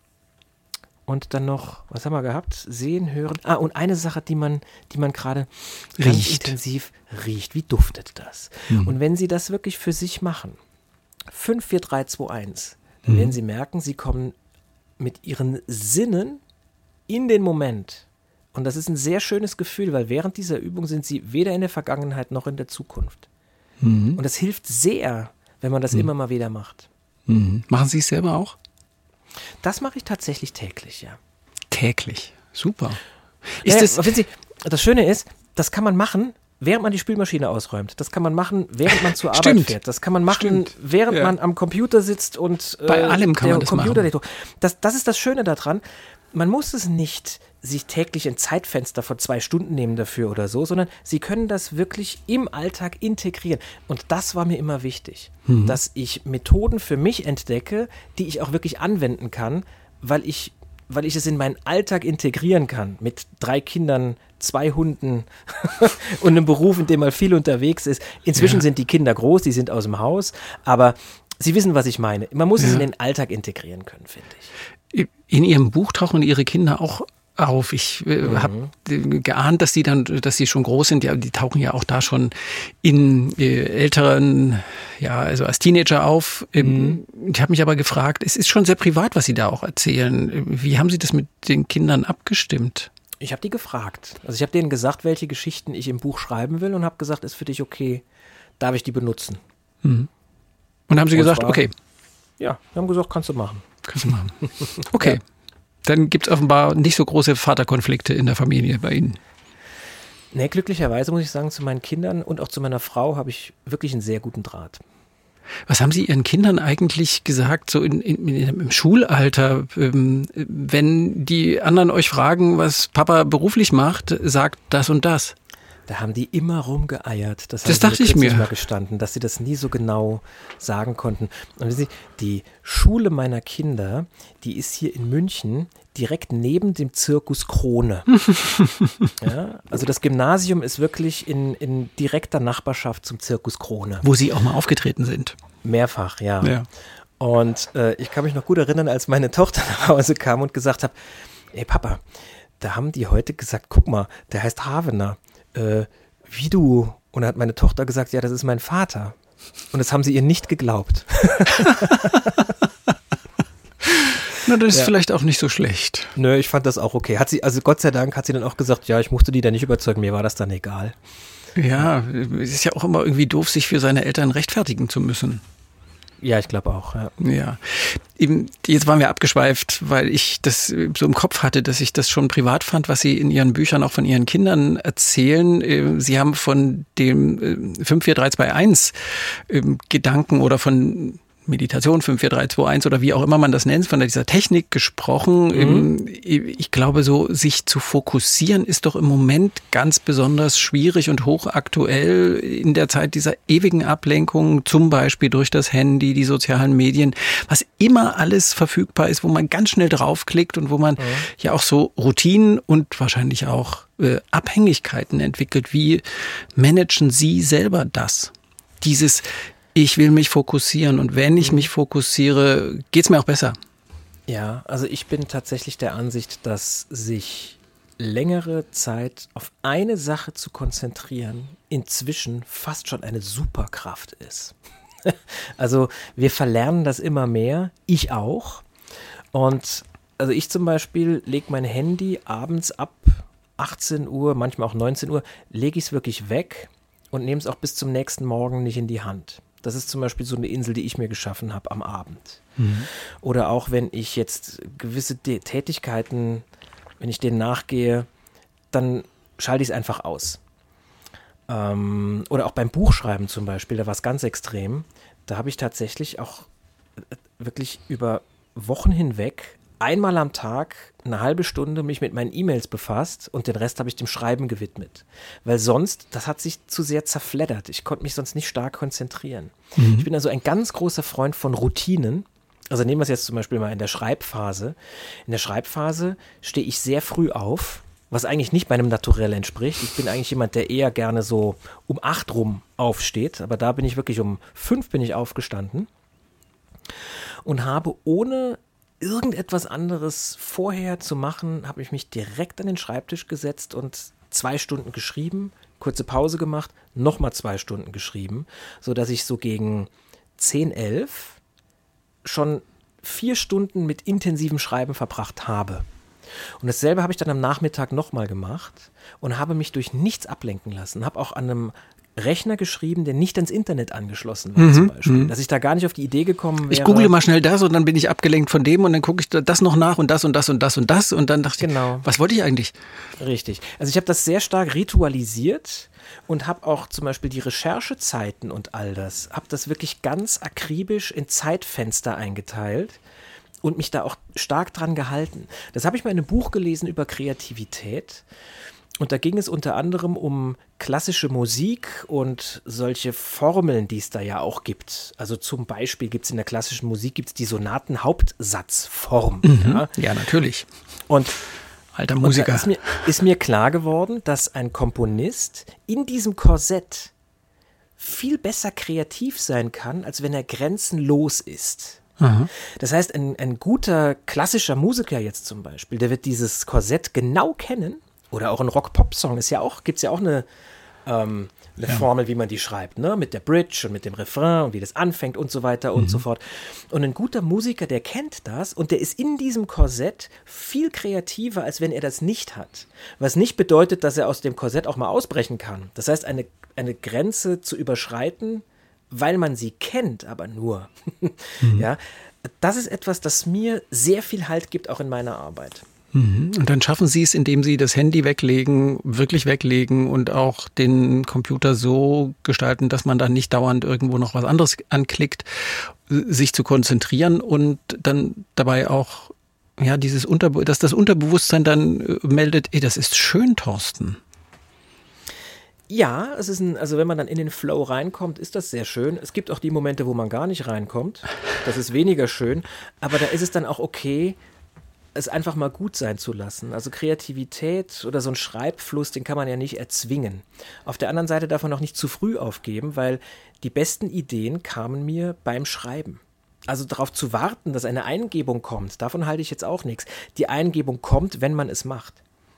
Und dann noch, was haben wir gehabt? Sehen, hören. Und eine Sache, die man gerade ganz intensiv riecht. Wie duftet das? Und wenn Sie das wirklich für sich machen, 5, 4, 3, 2, 1, dann werden Sie merken, Sie kommen mit Ihren Sinnen in den Moment. Und das ist ein sehr schönes Gefühl, weil während dieser Übung sind Sie weder in der Vergangenheit noch in der Zukunft. Und das hilft sehr, wenn man das immer mal wieder macht. Machen Sie es selber auch? Das mache ich tatsächlich täglich, ja. Täglich? Super. Wissen Sie, das Schöne ist, das kann man machen, während man die Spülmaschine ausräumt. Das kann man machen, während man zur Arbeit fährt. Das kann man machen, während man am Computer sitzt und bei allem kann man das Computer machen. Das ist das Schöne daran. Man muss es nicht sich täglich ein Zeitfenster von 2 Stunden nehmen dafür oder so, sondern Sie können das wirklich im Alltag integrieren. Und das war mir immer wichtig, dass ich Methoden für mich entdecke, die ich auch wirklich anwenden kann, weil ich es in meinen Alltag integrieren kann. Mit 3 Kindern, 2 Hunden und einem Beruf, in dem man viel unterwegs ist. Inzwischen sind die Kinder groß, die sind aus dem Haus, aber Sie wissen, was ich meine. Man muss es in den Alltag integrieren können, finde ich. In Ihrem Buch tauchen Ihre Kinder auch auf. Ich habe geahnt, dass sie schon groß sind. Ja, die tauchen ja auch da schon in älteren, also als Teenager auf. Ich habe mich aber gefragt, es ist schon sehr privat, was Sie da auch erzählen. Wie haben Sie das mit den Kindern abgestimmt? Ich habe die gefragt. Also ich habe denen gesagt, welche Geschichten ich im Buch schreiben will und habe gesagt, ist für dich okay, darf ich die benutzen? Und haben Sie gesagt, okay. Ja, wir haben gesagt, kannst du machen. Okay. Ja. Dann gibt es offenbar nicht so große Vaterkonflikte in der Familie bei Ihnen. Nee, glücklicherweise muss ich sagen, zu meinen Kindern und auch zu meiner Frau habe ich wirklich einen sehr guten Draht. Was haben Sie Ihren Kindern eigentlich gesagt, so im Schulalter, wenn die anderen euch fragen, was Papa beruflich macht, sagt das und das? Da haben die immer rumgeeiert. Das dachte ich mir. Mal gestanden, dass sie das nie so genau sagen konnten. Und wissen Sie, die Schule meiner Kinder, die ist hier in München direkt neben dem Zirkus Krone. Ja, also das Gymnasium ist wirklich in direkter Nachbarschaft zum Zirkus Krone. Wo Sie auch mal aufgetreten sind. Mehrfach, ja. Und ich kann mich noch gut erinnern, als meine Tochter nach Hause kam und gesagt hat, ey Papa, da haben die heute gesagt, guck mal, der heißt Havener. Wie du? Und dann hat meine Tochter gesagt, ja, das ist mein Vater. Und das haben sie ihr nicht geglaubt. Na, das ist vielleicht auch nicht so schlecht. Nö, ich fand das auch okay. Also Gott sei Dank hat sie dann auch gesagt, ja, ich musste die da nicht überzeugen, mir war das dann egal. Ja, es ist ja auch immer irgendwie doof, sich für seine Eltern rechtfertigen zu müssen. Ja, ich glaube auch, ja. Ja. Jetzt waren wir abgeschweift, weil ich das so im Kopf hatte, dass ich das schon privat fand, was Sie in Ihren Büchern auch von Ihren Kindern erzählen. Sie haben von dem 5-4-3-2-1 Gedanken oder von Meditation 5-4-3-2-1 oder wie auch immer man das nennt, von dieser Technik gesprochen. Ich glaube, so sich zu fokussieren ist doch im Moment ganz besonders schwierig und hochaktuell in der Zeit dieser ewigen Ablenkung, zum Beispiel durch das Handy, die sozialen Medien, was immer alles verfügbar ist, wo man ganz schnell draufklickt und wo man ja auch so Routinen und wahrscheinlich auch Abhängigkeiten entwickelt. Wie managen Sie selber das? Ich will mich fokussieren und wenn ich mich fokussiere, geht's mir auch besser. Ja, also ich bin tatsächlich der Ansicht, dass sich längere Zeit auf eine Sache zu konzentrieren inzwischen fast schon eine Superkraft ist. Also wir verlernen das immer mehr, ich auch. Und also ich zum Beispiel lege mein Handy abends ab 18 Uhr, manchmal auch 19 Uhr, lege ich es wirklich weg. und nehme es auch bis zum nächsten Morgen nicht in die Hand. Das ist zum Beispiel so eine Insel, die ich mir geschaffen habe am Abend. Oder auch wenn ich jetzt gewisse Tätigkeiten, wenn ich denen nachgehe, dann schalte ich es einfach aus. Oder auch beim Buchschreiben zum Beispiel, da war es ganz extrem. Da habe ich tatsächlich auch wirklich über Wochen hinweg einmal am Tag eine halbe Stunde mich mit meinen E-Mails befasst und den Rest habe ich dem Schreiben gewidmet. Weil sonst, das hat sich zu sehr zerfleddert. Ich konnte mich sonst nicht stark konzentrieren. Ich bin also ein ganz großer Freund von Routinen. Also nehmen wir es jetzt zum Beispiel mal in der Schreibphase. In der Schreibphase stehe ich sehr früh auf, was eigentlich nicht meinem Naturell entspricht. Ich bin eigentlich jemand, der eher gerne so um 8 rum aufsteht. Aber da bin ich wirklich um 5 bin ich aufgestanden und habe ohne irgendetwas anderes vorher zu machen, habe ich mich direkt an den Schreibtisch gesetzt und 2 Stunden geschrieben, kurze Pause gemacht, nochmal 2 Stunden geschrieben, sodass ich so gegen 10, 11 schon 4 Stunden mit intensivem Schreiben verbracht habe. Und dasselbe habe ich dann am Nachmittag nochmal gemacht und habe mich durch nichts ablenken lassen. Habe auch an einem Rechner geschrieben, der nicht ans Internet angeschlossen war zum Beispiel. Dass ich da gar nicht auf die Idee gekommen wäre. Ich google mal schnell das und dann bin ich abgelenkt von dem und dann gucke ich das noch nach und das und das und das und das und dann dachte ich, was wollte ich eigentlich? Richtig. Also ich habe das sehr stark ritualisiert und habe auch zum Beispiel die Recherchezeiten und all das, habe das wirklich ganz akribisch in Zeitfenster eingeteilt und mich da auch stark dran gehalten. Das habe ich mal in einem Buch gelesen über Kreativität. Und da ging es unter anderem um klassische Musik und solche Formeln, die es da ja auch gibt. Also zum Beispiel gibt es in der klassischen Musik die Sonaten-Hauptsatzform. Ja, natürlich. Und alter Musiker. Und da ist mir klar geworden, dass ein Komponist in diesem Korsett viel besser kreativ sein kann, als wenn er grenzenlos ist. Das heißt, ein guter klassischer Musiker jetzt zum Beispiel, der wird dieses Korsett genau kennen. Oder auch ein Rock-Pop-Song gibt es ja auch eine Formel, wie man die schreibt, ne? Mit der Bridge und mit dem Refrain und wie das anfängt und so weiter und so fort. Und ein guter Musiker, der kennt das und der ist in diesem Korsett viel kreativer, als wenn er das nicht hat. Was nicht bedeutet, dass er aus dem Korsett auch mal ausbrechen kann. Das heißt, eine Grenze zu überschreiten, weil man sie kennt, aber nur. Ja, das ist etwas, das mir sehr viel Halt gibt, auch in meiner Arbeit. Und dann schaffen Sie es, indem Sie das Handy wirklich weglegen und auch den Computer so gestalten, dass man dann nicht dauernd irgendwo noch was anderes anklickt, sich zu konzentrieren und dann dabei auch, ja, dass das Unterbewusstsein dann meldet, das ist schön, Thorsten. Ja, also wenn man dann in den Flow reinkommt, ist das sehr schön. Es gibt auch die Momente, wo man gar nicht reinkommt. Das ist weniger schön, aber da ist es dann auch okay, es einfach mal gut sein zu lassen. Also Kreativität oder so ein Schreibfluss, den kann man ja nicht erzwingen. Auf der anderen Seite darf man auch nicht zu früh aufgeben, weil die besten Ideen kamen mir beim Schreiben. Also darauf zu warten, dass eine Eingebung kommt, davon halte ich jetzt auch nichts. Die Eingebung kommt, wenn man es macht.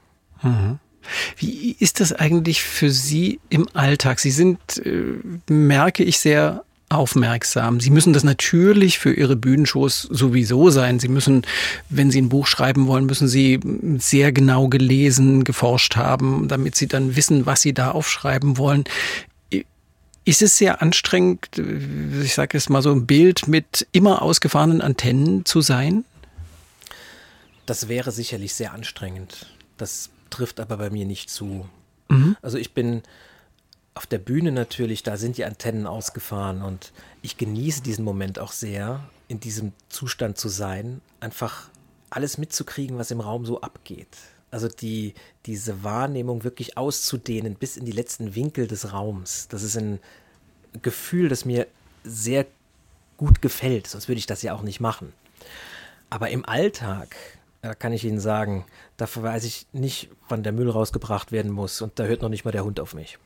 Wie ist das eigentlich für Sie im Alltag? Sie sind, merke ich, sehr aufmerksam. Sie müssen das natürlich für Ihre Bühnenshows sowieso sein. Sie müssen, wenn Sie ein Buch schreiben wollen, müssen Sie sehr genau gelesen, geforscht haben, damit Sie dann wissen, was Sie da aufschreiben wollen. Ist es sehr anstrengend, ich sage jetzt mal so ein Bild mit immer ausgefahrenen Antennen zu sein? Das wäre sicherlich sehr anstrengend. Das trifft aber bei mir nicht zu. Also ich bin auf der Bühne natürlich, da sind die Antennen ausgefahren und ich genieße diesen Moment auch sehr, in diesem Zustand zu sein, einfach alles mitzukriegen, was im Raum so abgeht. Also diese Wahrnehmung wirklich auszudehnen bis in die letzten Winkel des Raums. Das ist ein Gefühl, das mir sehr gut gefällt, sonst würde ich das ja auch nicht machen. Aber im Alltag, da kann ich Ihnen sagen, da weiß ich nicht, wann der Müll rausgebracht werden muss und da hört noch nicht mal der Hund auf mich.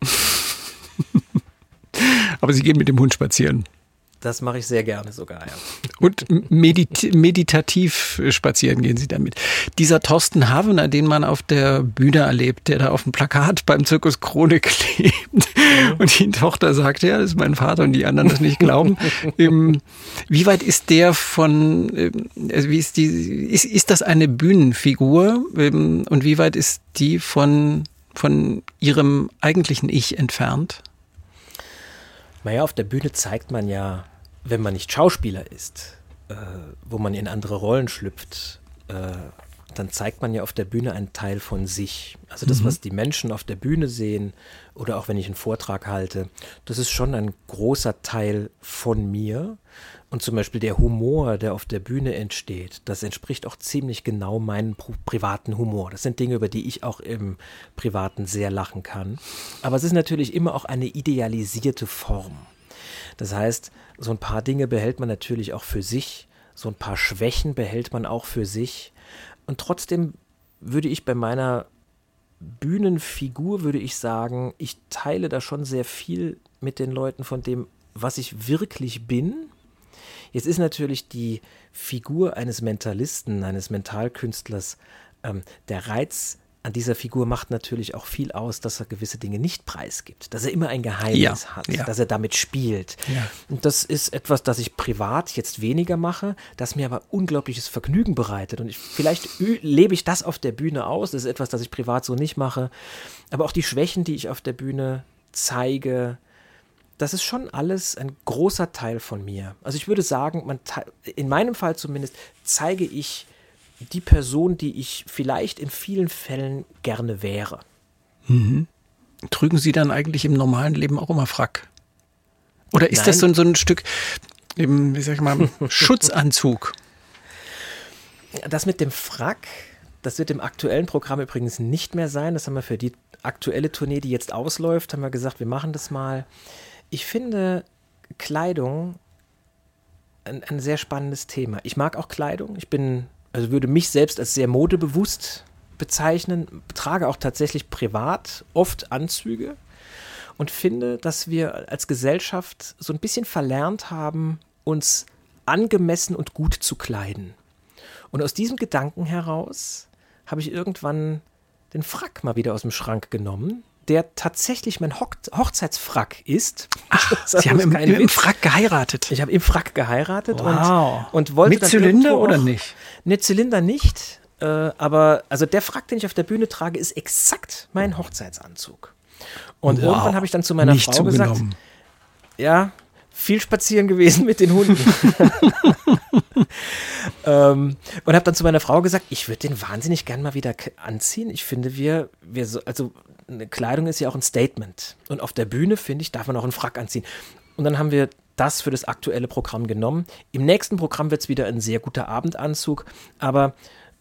Aber Sie gehen mit dem Hund spazieren. Das mache ich sehr gerne sogar, ja. Und meditativ spazieren gehen Sie damit. Dieser Thorsten Havener, den man auf der Bühne erlebt, der da auf dem Plakat beim Zirkus Krone klebt und die Tochter sagt, ja, das ist mein Vater und die anderen das nicht glauben. Wie weit ist der von, also ist das eine Bühnenfigur und wie weit ist die von von Ihrem eigentlichen Ich entfernt? Naja, auf der Bühne zeigt man ja, wenn man nicht Schauspieler ist, wo man in andere Rollen schlüpft, dann zeigt man ja auf der Bühne einen Teil von sich. Also das, was die Menschen auf der Bühne sehen oder auch wenn ich einen Vortrag halte, das ist schon ein großer Teil von mir. Und zum Beispiel der Humor, der auf der Bühne entsteht, das entspricht auch ziemlich genau meinem privaten Humor. Das sind Dinge, über die ich auch im Privaten sehr lachen kann. Aber es ist natürlich immer auch eine idealisierte Form. Das heißt, so ein paar Dinge behält man natürlich auch für sich, so ein paar Schwächen behält man auch für sich. Und trotzdem würde ich bei meiner Bühnenfigur, würde ich sagen, ich teile da schon sehr viel mit den Leuten von dem, was ich wirklich bin. Jetzt ist natürlich die Figur eines Mentalisten, eines Mentalkünstlers, der Reiz an dieser Figur macht natürlich auch viel aus, dass er gewisse Dinge nicht preisgibt, dass er immer ein Geheimnis hat, dass er damit spielt. Ja. Und das ist etwas, das ich privat jetzt weniger mache, das mir aber unglaubliches Vergnügen bereitet. Und vielleicht lebe ich das auf der Bühne aus, das ist etwas, das ich privat so nicht mache. Aber auch die Schwächen, die ich auf der Bühne zeige, das ist schon alles ein großer Teil von mir. Also ich würde sagen, in meinem Fall zumindest zeige ich die Person, die ich vielleicht in vielen Fällen gerne wäre. Mhm. Trügen Sie dann eigentlich im normalen Leben auch immer Frack? Oder ist das so ein Stück, wie sag ich mal, Schutzanzug? Das mit dem Frack, das wird im aktuellen Programm übrigens nicht mehr sein. Das haben wir für die aktuelle Tournee, die jetzt ausläuft, haben wir gesagt, wir machen das mal. Ich finde Kleidung ein sehr spannendes Thema. Ich mag auch Kleidung. Also würde mich selbst als sehr modebewusst bezeichnen, trage auch tatsächlich privat oft Anzüge und finde, dass wir als Gesellschaft so ein bisschen verlernt haben, uns angemessen und gut zu kleiden. Und aus diesem Gedanken heraus habe ich irgendwann den Frack mal wieder aus dem Schrank genommen, der tatsächlich mein Hochzeitsfrack ist. Ach, Sie haben im Frack geheiratet? Ich habe im Frack geheiratet. Wow. Und wollte mit dann Zylinder oder nicht? Ne, Zylinder nicht, aber also der Frack, den ich auf der Bühne trage, ist exakt mein Hochzeitsanzug. Und irgendwann habe ich dann zu meiner Frau gesagt, ja, viel spazieren gewesen mit den Hunden. Und habe dann zu meiner Frau gesagt, ich würde den wahnsinnig gern mal wieder anziehen. Ich finde, also eine Kleidung ist ja auch ein Statement. Und auf der Bühne, finde ich, darf man auch einen Frack anziehen. Und dann haben wir das für das aktuelle Programm genommen. Im nächsten Programm wird es wieder ein sehr guter Abendanzug. Aber,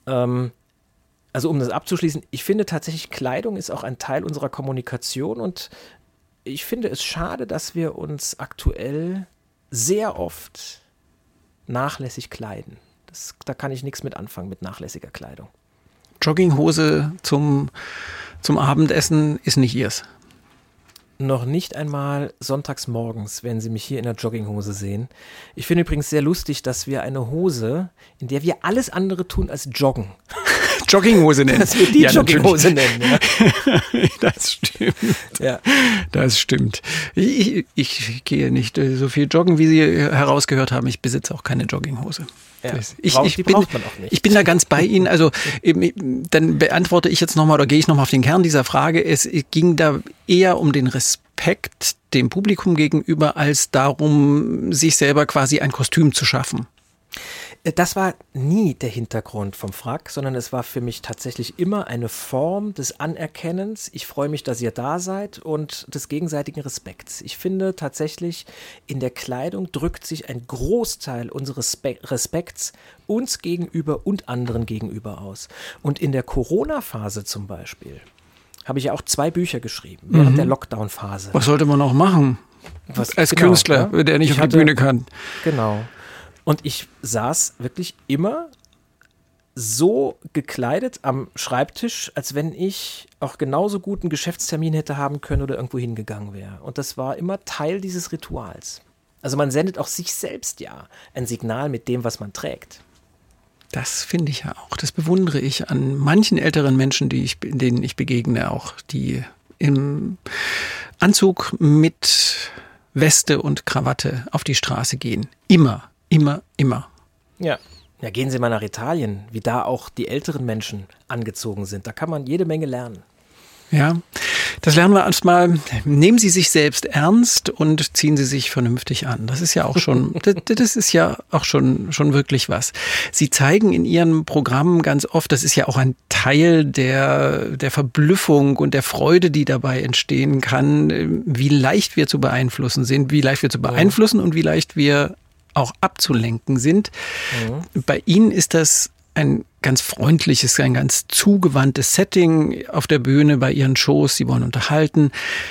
also um das abzuschließen, ich finde tatsächlich, Kleidung ist auch ein Teil unserer Kommunikation. Und ich finde es schade, dass wir uns aktuell sehr oft nachlässig kleiden. Da kann ich nichts mit anfangen, mit nachlässiger Kleidung. Jogginghose zum Abendessen ist nicht Ihrs? Noch nicht einmal sonntags morgens werden Sie mich hier in der Jogginghose sehen. Ich finde übrigens sehr lustig, dass wir eine Hose, in der wir alles andere tun als joggen. Jogginghose nennen. Dass wir die Jogginghose nennen. Ja. Das stimmt. Ja. Das stimmt. Ich gehe nicht so viel joggen, wie Sie herausgehört haben. Ich besitze auch keine Jogginghose. Ja. Die braucht man auch nicht. Ich bin da ganz bei Ihnen. Also dann beantworte ich jetzt nochmal oder gehe ich nochmal auf den Kern dieser Frage. Es ging da eher um den Respekt dem Publikum gegenüber, als darum, sich selber quasi ein Kostüm zu schaffen. Das war nie der Hintergrund vom Frack, sondern es war für mich tatsächlich immer eine Form des Anerkennens. Ich freue mich, dass ihr da seid und des gegenseitigen Respekts. Ich finde tatsächlich, in der Kleidung drückt sich ein Großteil unseres Respekts uns gegenüber und anderen gegenüber aus. Und in der Corona-Phase zum Beispiel habe ich ja auch 2 Bücher geschrieben, während der Lockdown-Phase. Was sollte man auch machen als Künstler, ja? Der nicht auf die Bühne kann? Genau. Und ich saß wirklich immer so gekleidet am Schreibtisch, als wenn ich auch genauso gut einen Geschäftstermin hätte haben können oder irgendwo hingegangen wäre. Und das war immer Teil dieses Rituals. Also man sendet auch sich selbst ja ein Signal mit dem, was man trägt. Das finde ich ja auch. Das bewundere ich an manchen älteren Menschen, denen ich begegne, auch die im Anzug mit Weste und Krawatte auf die Straße gehen. Immer. Ja, gehen Sie mal nach Italien, wie da auch die älteren Menschen angezogen sind. Da kann man jede Menge lernen. Ja, das lernen wir erstmal. Nehmen Sie sich selbst ernst und ziehen Sie sich vernünftig an. Das ist ja auch schon, schon wirklich was. Sie zeigen in Ihren Programmen ganz oft, das ist ja auch ein Teil der Verblüffung und der Freude, die dabei entstehen kann, wie leicht wir zu beeinflussen sind, wie leicht wir zu beeinflussen und wie leicht wir auch abzulenken sind. Bei Ihnen ist das ein ganz freundliches, ein ganz zugewandtes Setting auf der Bühne bei Ihren Shows. Sie wollen unterhalten.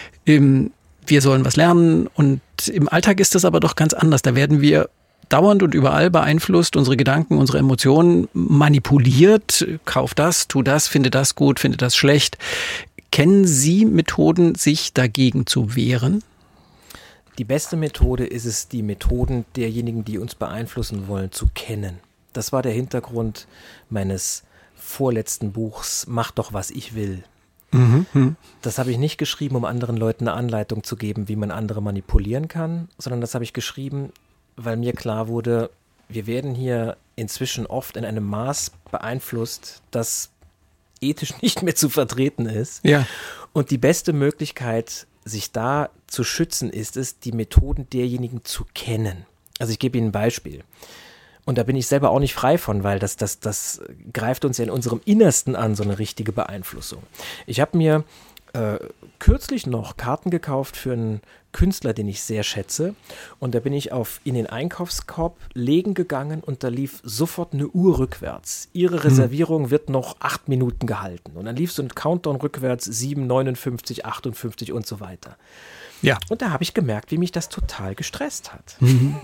Wir sollen was lernen. Und im Alltag ist das aber doch ganz anders. Da werden wir dauernd und überall beeinflusst, unsere Gedanken, unsere Emotionen manipuliert. Kauf das, tu das, finde das gut, finde das schlecht. Kennen Sie Methoden, sich dagegen zu wehren? Die beste Methode ist es, die Methoden derjenigen, die uns beeinflussen wollen, zu kennen. Das war der Hintergrund meines vorletzten Buchs, Mach doch, was ich will. Das habe ich nicht geschrieben, um anderen Leuten eine Anleitung zu geben, wie man andere manipulieren kann, sondern das habe ich geschrieben, weil mir klar wurde, wir werden hier inzwischen oft in einem Maß beeinflusst, das ethisch nicht mehr zu vertreten ist. Ja. Und die beste Möglichkeit, sich da zu schützen, ist es, die Methoden derjenigen zu kennen. Also ich gebe Ihnen ein Beispiel. Und da bin ich selber auch nicht frei von, weil das greift uns ja in unserem Innersten an, so eine richtige Beeinflussung. Ich habe mir kürzlich noch Karten gekauft für einen Künstler, den ich sehr schätze. Und da bin ich in den Einkaufskorb legen gegangen und da lief sofort eine Uhr rückwärts. Ihre Reservierung wird noch 8 Minuten gehalten. Und dann lief so ein Countdown rückwärts, 7, 59, 58 und so weiter. Ja. Und da habe ich gemerkt, wie mich das total gestresst hat.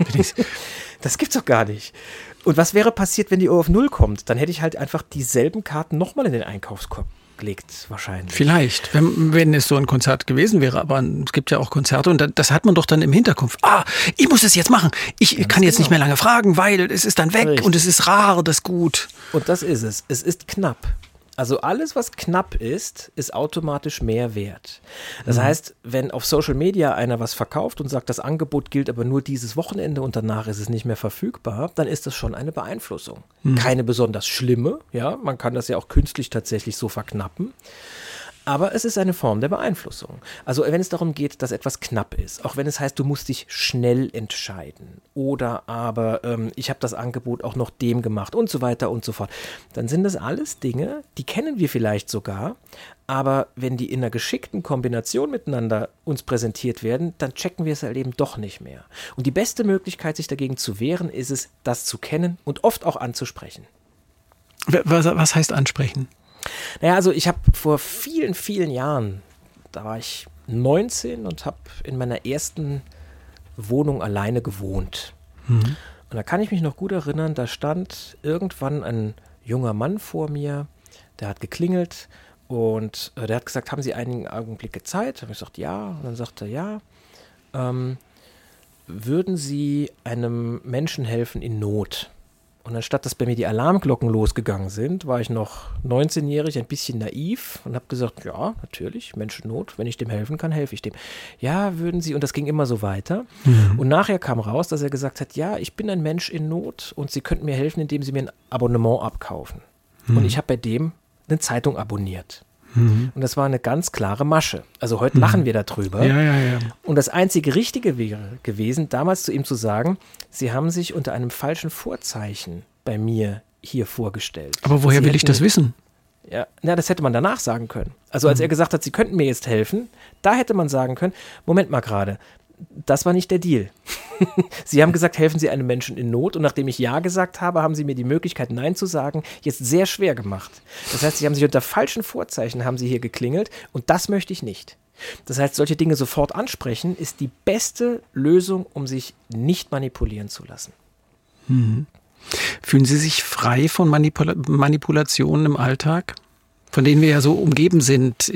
Das gibt's doch gar nicht. Und was wäre passiert, wenn die Uhr auf 0 kommt? Dann hätte ich halt einfach dieselben Karten nochmal in den Einkaufskorb gelegt, wahrscheinlich. Vielleicht, wenn es so ein Konzert gewesen wäre. Aber es gibt ja auch Konzerte und das hat man doch dann im Hinterkopf. Ich muss es jetzt machen. Ich kann jetzt nicht mehr lange fragen, weil es ist dann weg. Richtig. Und es ist rar, das Gut. Und das ist es. Es ist knapp. Also alles, was knapp ist automatisch mehr wert. Das heißt, wenn auf Social Media einer was verkauft und sagt, das Angebot gilt aber nur dieses Wochenende und danach ist es nicht mehr verfügbar, dann ist das schon eine Beeinflussung. Keine besonders schlimme, ja, man kann das ja auch künstlich tatsächlich so verknappen. Aber es ist eine Form der Beeinflussung. Also wenn es darum geht, dass etwas knapp ist, auch wenn es heißt, du musst dich schnell entscheiden oder aber ich habe das Angebot auch noch dem gemacht und so weiter und so fort, dann sind das alles Dinge, die kennen wir vielleicht sogar, aber wenn die in einer geschickten Kombination miteinander uns präsentiert werden, dann checken wir es halt eben doch nicht mehr. Und die beste Möglichkeit, sich dagegen zu wehren, ist es, das zu kennen und oft auch anzusprechen. Was heißt ansprechen? Naja, also ich habe vor vielen, vielen Jahren, da war ich 19 und habe in meiner ersten Wohnung alleine gewohnt. Und da kann ich mich noch gut erinnern, da stand irgendwann ein junger Mann vor mir, der hat geklingelt und der hat gesagt, haben Sie einige Augenblicke Zeit? Da habe ich gesagt, ja. Und dann sagte er, ja, würden Sie einem Menschen helfen in Not? Und anstatt dass bei mir die Alarmglocken losgegangen sind, war ich noch 19-jährig, ein bisschen naiv und habe gesagt, ja, natürlich, Menschennot, wenn ich dem helfen kann, helfe ich dem. Ja, würden Sie, und das ging immer so weiter. Und nachher kam raus, dass er gesagt hat, ja, ich bin ein Mensch in Not und Sie könnten mir helfen, indem Sie mir ein Abonnement abkaufen. Und ich habe bei dem eine Zeitung abonniert. Und das war eine ganz klare Masche. Also heute lachen wir darüber. Ja. Und das einzige Richtige wäre gewesen, damals zu ihm zu sagen, Sie haben sich unter einem falschen Vorzeichen bei mir hier vorgestellt. Aber woher will ich das wissen? Ja, das hätte man danach sagen können. Also als er gesagt hat, Sie könnten mir jetzt helfen, da hätte man sagen können, Moment mal gerade, das war nicht der Deal. Sie haben gesagt, helfen Sie einem Menschen in Not und nachdem ich Ja gesagt habe, haben Sie mir die Möglichkeit, Nein zu sagen, jetzt sehr schwer gemacht. Das heißt, Sie haben sich unter falschen Vorzeichen, haben Sie hier geklingelt und das möchte ich nicht. Das heißt, solche Dinge sofort ansprechen, ist die beste Lösung, um sich nicht manipulieren zu lassen. Fühlen Sie sich frei von Manipulationen im Alltag? Von denen wir ja so umgeben sind.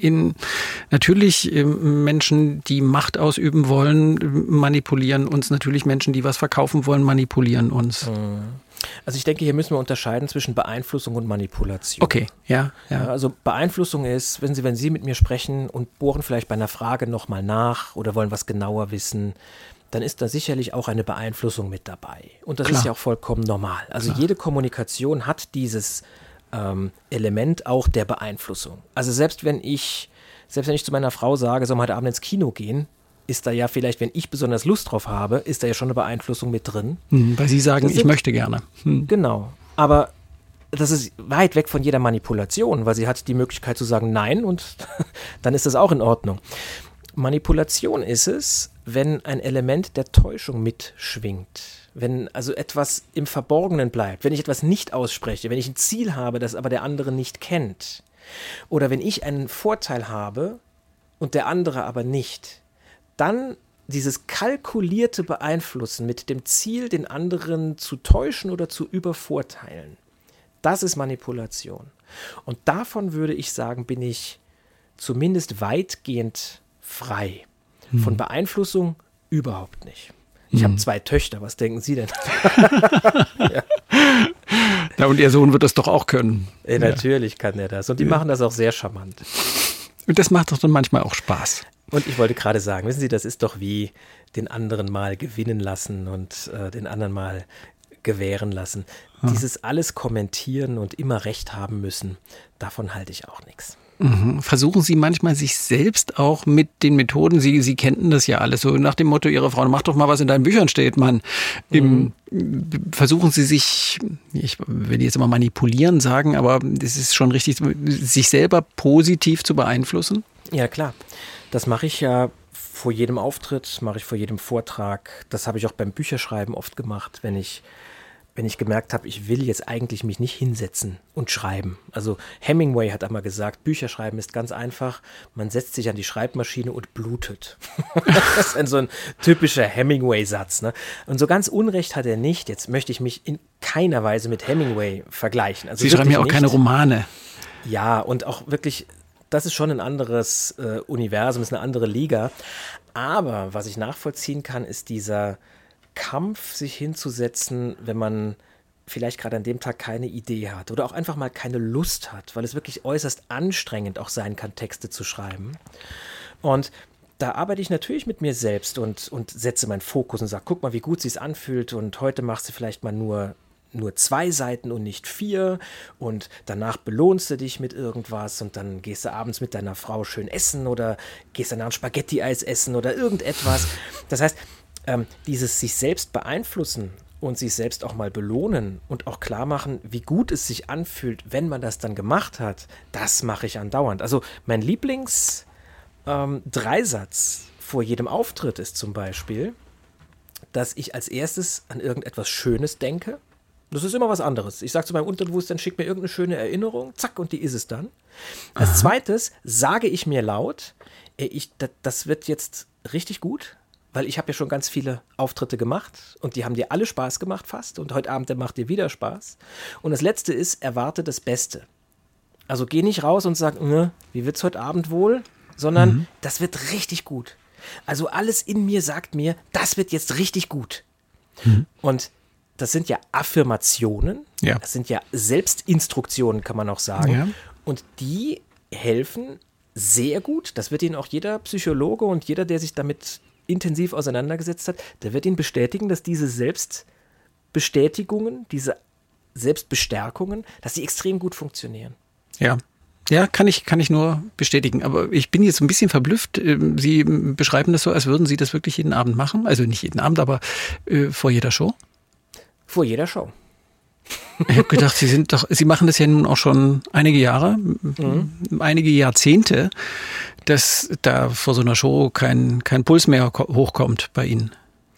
Natürlich Menschen, die Macht ausüben wollen, manipulieren uns. Natürlich Menschen, die was verkaufen wollen, manipulieren uns. Also ich denke, hier müssen wir unterscheiden zwischen Beeinflussung und Manipulation. Okay, ja. Also Beeinflussung ist, wenn Sie mit mir sprechen und bohren vielleicht bei einer Frage nochmal nach oder wollen was genauer wissen, dann ist da sicherlich auch eine Beeinflussung mit dabei. Und das ist ja auch vollkommen normal. Also jede Kommunikation hat dieses Element auch der Beeinflussung. Also selbst wenn ich zu meiner Frau sage, sollen wir heute Abend ins Kino gehen, ist da ja vielleicht, wenn ich besonders Lust drauf habe, ist da ja schon eine Beeinflussung mit drin. Weil Sie sagen, ich möchte gerne. Genau. Aber das ist weit weg von jeder Manipulation, weil sie hat die Möglichkeit zu sagen Nein und dann ist das auch in Ordnung. Manipulation ist es, wenn ein Element der Täuschung mitschwingt. Wenn also etwas im Verborgenen bleibt, wenn ich etwas nicht ausspreche, wenn ich ein Ziel habe, das aber der andere nicht kennt. Oder wenn ich einen Vorteil habe und der andere aber nicht. Dann dieses kalkulierte Beeinflussen mit dem Ziel, den anderen zu täuschen oder zu übervorteilen. Das ist Manipulation. Und davon würde ich sagen, bin ich zumindest weitgehend frei. Von Beeinflussung überhaupt nicht. Ich habe 2 Töchter, was denken Sie denn? Ja. Ja, und Ihr Sohn wird das doch auch können. Natürlich kann er das. Und die machen das auch sehr charmant. Und das macht doch dann manchmal auch Spaß. Und ich wollte gerade sagen, wissen Sie, das ist doch wie den anderen mal gewinnen lassen und den anderen mal gewähren lassen. Dieses alles kommentieren und immer Recht haben müssen, davon halte ich auch nichts. Versuchen Sie manchmal sich selbst auch mit den Methoden, Sie kennen das ja alles, so nach dem Motto, Ihre Frau, mach doch mal, was in deinen Büchern steht, Mann. Versuchen Sie sich, ich will jetzt immer manipulieren sagen, aber das ist schon richtig, sich selber positiv zu beeinflussen? Ja, klar. Das mache ich ja vor jedem Auftritt, mache ich vor jedem Vortrag. Das habe ich auch beim Bücherschreiben oft gemacht, wenn ich gemerkt habe, ich will jetzt eigentlich mich nicht hinsetzen und schreiben. Also Hemingway hat einmal gesagt, Bücherschreiben ist ganz einfach, man setzt sich an die Schreibmaschine und blutet. Das ist so ein typischer Hemingway-Satz, ne? Und so ganz Unrecht hat er nicht. Jetzt möchte ich mich in keiner Weise mit Hemingway vergleichen. Also Sie schreiben ja auch keine Romane. Ja, und auch wirklich, das ist schon ein anderes Universum, ist eine andere Liga. Aber was ich nachvollziehen kann, ist dieser Kampf, sich hinzusetzen, wenn man vielleicht gerade an dem Tag keine Idee hat oder auch einfach mal keine Lust hat, weil es wirklich äußerst anstrengend auch sein kann, Texte zu schreiben. Und da arbeite ich natürlich mit mir selbst und setze meinen Fokus und sage, guck mal, wie gut sie es anfühlt und heute machst du vielleicht mal nur 2 Seiten und nicht 4 und danach belohnst du dich mit irgendwas und dann gehst du abends mit deiner Frau schön essen oder gehst danach ein Spaghetti-Eis essen oder irgendetwas. Das heißt, dieses sich selbst beeinflussen und sich selbst auch mal belohnen und auch klar machen, wie gut es sich anfühlt, wenn man das dann gemacht hat, das mache ich andauernd. Also mein Lieblings-Dreisatz vor jedem Auftritt ist zum Beispiel, dass ich als erstes an irgendetwas Schönes denke. Das ist immer was anderes. Ich sage zu meinem Unterbewusstsein, schick mir irgendeine schöne Erinnerung, zack, und die ist es dann. Als zweites sage ich mir laut, das wird jetzt richtig gut, weil ich habe ja schon ganz viele Auftritte gemacht und die haben dir alle Spaß gemacht fast und heute Abend, der macht dir wieder Spaß. Und das Letzte ist, erwarte das Beste. Also geh nicht raus und sag, wie wird's heute Abend wohl, sondern das wird richtig gut. Also alles in mir sagt mir, das wird jetzt richtig gut. Und das sind ja Affirmationen, das sind ja Selbstinstruktionen, kann man auch sagen. Ja. Und die helfen sehr gut, das wird Ihnen auch jeder Psychologe und jeder, der sich damit intensiv auseinandergesetzt hat, der wird Ihnen bestätigen, dass diese Selbstbestätigungen, diese Selbstbestärkungen, dass sie extrem gut funktionieren. Ja. Ja, kann ich nur bestätigen. Aber ich bin jetzt ein bisschen verblüfft. Sie beschreiben das so, als würden Sie das wirklich jeden Abend machen. Also nicht jeden Abend, aber vor jeder Show? Vor jeder Show. Ich habe gedacht, Sie machen das ja nun auch schon einige Jahre, einige Jahrzehnte, dass da vor so einer Show kein Puls mehr hochkommt bei Ihnen.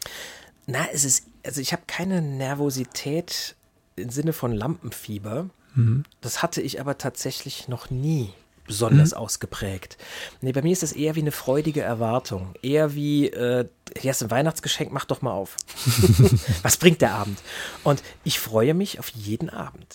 Na, ich habe keine Nervosität im Sinne von Lampenfieber. Das hatte ich aber tatsächlich noch nie besonders ausgeprägt. Nee, bei mir ist das eher wie eine freudige Erwartung. Eher wie, hier hast du ein Weihnachtsgeschenk, mach doch mal auf. Was bringt der Abend? Und ich freue mich auf jeden Abend.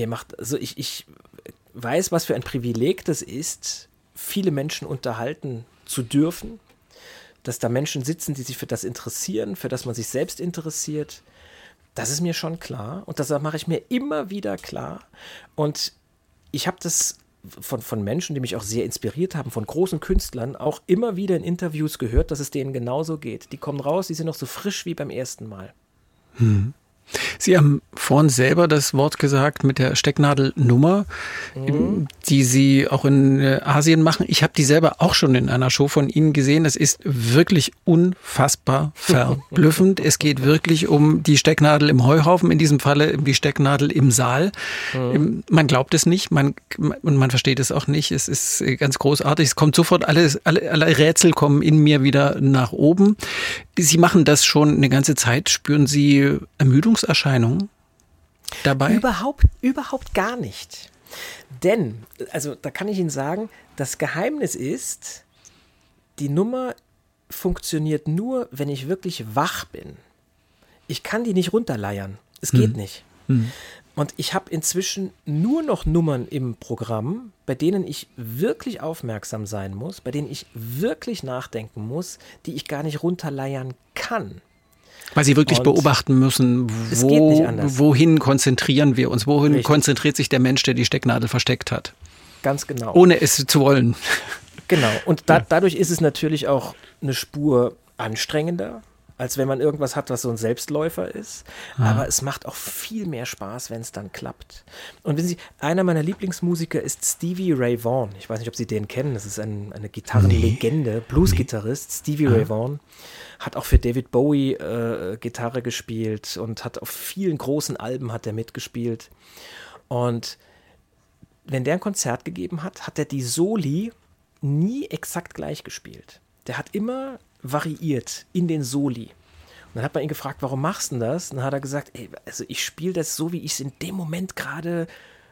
Ich weiß, was für ein Privileg das ist, viele Menschen unterhalten zu dürfen, dass da Menschen sitzen, die sich für das interessieren, für das man sich selbst interessiert. Das ist mir schon klar und das mache ich mir immer wieder klar. Und ich habe das von Menschen, die mich auch sehr inspiriert haben, von großen Künstlern, auch immer wieder in Interviews gehört, dass es denen genauso geht. Die kommen raus, die sind noch so frisch wie beim ersten Mal. Sie haben vorhin selber das Wort gesagt mit der Stecknadelnummer, die Sie auch in Asien machen. Ich habe die selber auch schon in einer Show von Ihnen gesehen. Das ist wirklich unfassbar verblüffend. Es geht wirklich um die Stecknadel im Heuhaufen, in diesem Falle um die Stecknadel im Saal. Man glaubt es nicht, man versteht es auch nicht. Es ist ganz großartig. Es kommt sofort alle Rätsel kommen in mir wieder nach oben. Sie machen das schon eine ganze Zeit. Spüren Sie Ermüdungserscheinungen dabei? Überhaupt gar nicht. Denn, also da kann ich Ihnen sagen, das Geheimnis ist, die Nummer funktioniert nur, wenn ich wirklich wach bin. Ich kann die nicht runterleiern. Es geht nicht. Und ich habe inzwischen nur noch Nummern im Programm, bei denen ich wirklich aufmerksam sein muss, bei denen ich wirklich nachdenken muss, die ich gar nicht runterleiern kann. Weil Sie wirklich beobachten müssen, wohin konzentrieren wir uns, wohin konzentriert sich der Mensch, der die Stecknadel versteckt hat. Ganz genau. Ohne es zu wollen. Genau, und dadurch ist es natürlich auch eine Spur anstrengender, als wenn man irgendwas hat, was so ein Selbstläufer ist. Aber es macht auch viel mehr Spaß, wenn es dann klappt. Und wenn Sie, einer meiner Lieblingsmusiker ist Stevie Ray Vaughan. Ich weiß nicht, ob Sie den kennen. Das ist eine Gitarrenlegende, Bluesgitarrist. Stevie Ray Vaughan hat auch für David Bowie Gitarre gespielt und hat auf vielen großen Alben hat er mitgespielt. Und wenn der ein Konzert gegeben hat, hat er die Soli nie exakt gleich gespielt. Der hat immer variiert in den Soli. Und dann hat man ihn gefragt, warum machst du das? Und dann hat er gesagt, also ich spiele das so, wie ich es in dem Moment gerade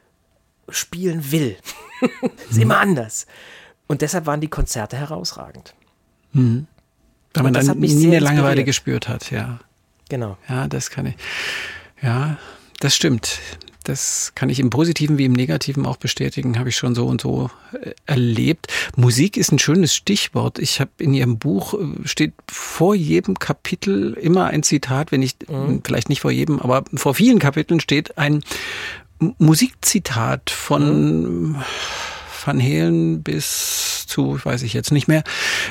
spielen will. Ist immer anders. Und deshalb waren die Konzerte herausragend. Weil man dann nie eine Langeweile gespürt hat, ja. Genau. Ja, das kann ich. Ja, das stimmt. Das kann ich im Positiven wie im Negativen auch bestätigen, habe ich schon so und so erlebt. Musik ist ein schönes Stichwort. Ich habe in Ihrem Buch, steht vor jedem Kapitel immer ein Zitat, wenn ich, vielleicht nicht vor jedem, aber vor vielen Kapiteln steht ein Musikzitat von Van Halen bis zu, weiß ich jetzt nicht mehr.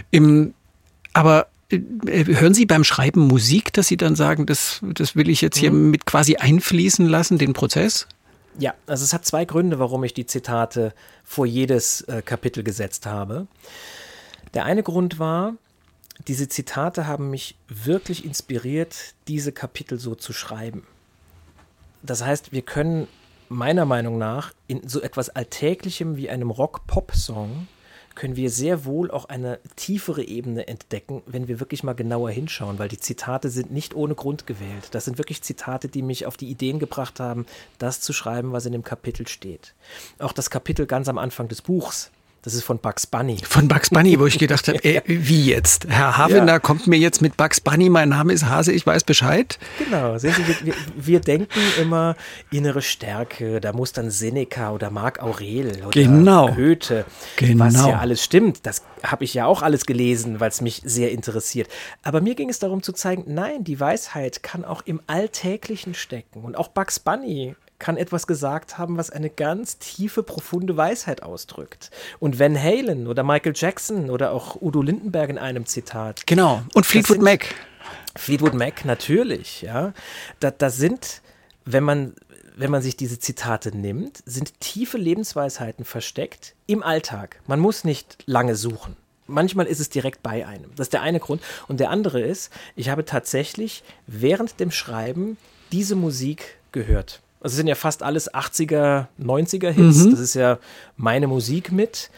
Aber hören Sie beim Schreiben Musik, dass Sie dann sagen, das will ich jetzt hier mit quasi einfließen lassen, den Prozess? Ja, also es hat zwei Gründe, warum ich die Zitate vor jedes Kapitel gesetzt habe. Der eine Grund war, diese Zitate haben mich wirklich inspiriert, diese Kapitel so zu schreiben. Das heißt, wir können meiner Meinung nach in so etwas Alltäglichem wie einem Rock-Pop-Song können wir sehr wohl auch eine tiefere Ebene entdecken, wenn wir wirklich mal genauer hinschauen, weil die Zitate sind nicht ohne Grund gewählt. Das sind wirklich Zitate, die mich auf die Ideen gebracht haben, das zu schreiben, was in dem Kapitel steht. Auch das Kapitel ganz am Anfang des Buchs, das ist von Bugs Bunny. Von Bugs Bunny, wo ich gedacht habe, wie jetzt? Herr Havener kommt mir jetzt mit Bugs Bunny, mein Name ist Hase, ich weiß Bescheid. Genau, sehen Sie, wir denken immer innere Stärke, da muss dann Seneca oder Marc Aurel oder Goethe, was ja alles stimmt, das habe ich ja auch alles gelesen, weil es mich sehr interessiert. Aber mir ging es darum zu zeigen, nein, die Weisheit kann auch im Alltäglichen stecken und auch Bugs Bunny kann etwas gesagt haben, was eine ganz tiefe, profunde Weisheit ausdrückt. Und Van Halen oder Michael Jackson oder auch Udo Lindenberg in einem Zitat. Genau, und Fleetwood Mac. Fleetwood Mac, natürlich, ja. Da sind, wenn man sich diese Zitate nimmt, sind tiefe Lebensweisheiten versteckt im Alltag. Man muss nicht lange suchen. Manchmal ist es direkt bei einem. Das ist der eine Grund. Und der andere ist, ich habe tatsächlich während dem Schreiben diese Musik gehört. Also es sind ja fast alles 80er, 90er Hits. Das ist ja meine Musik mit.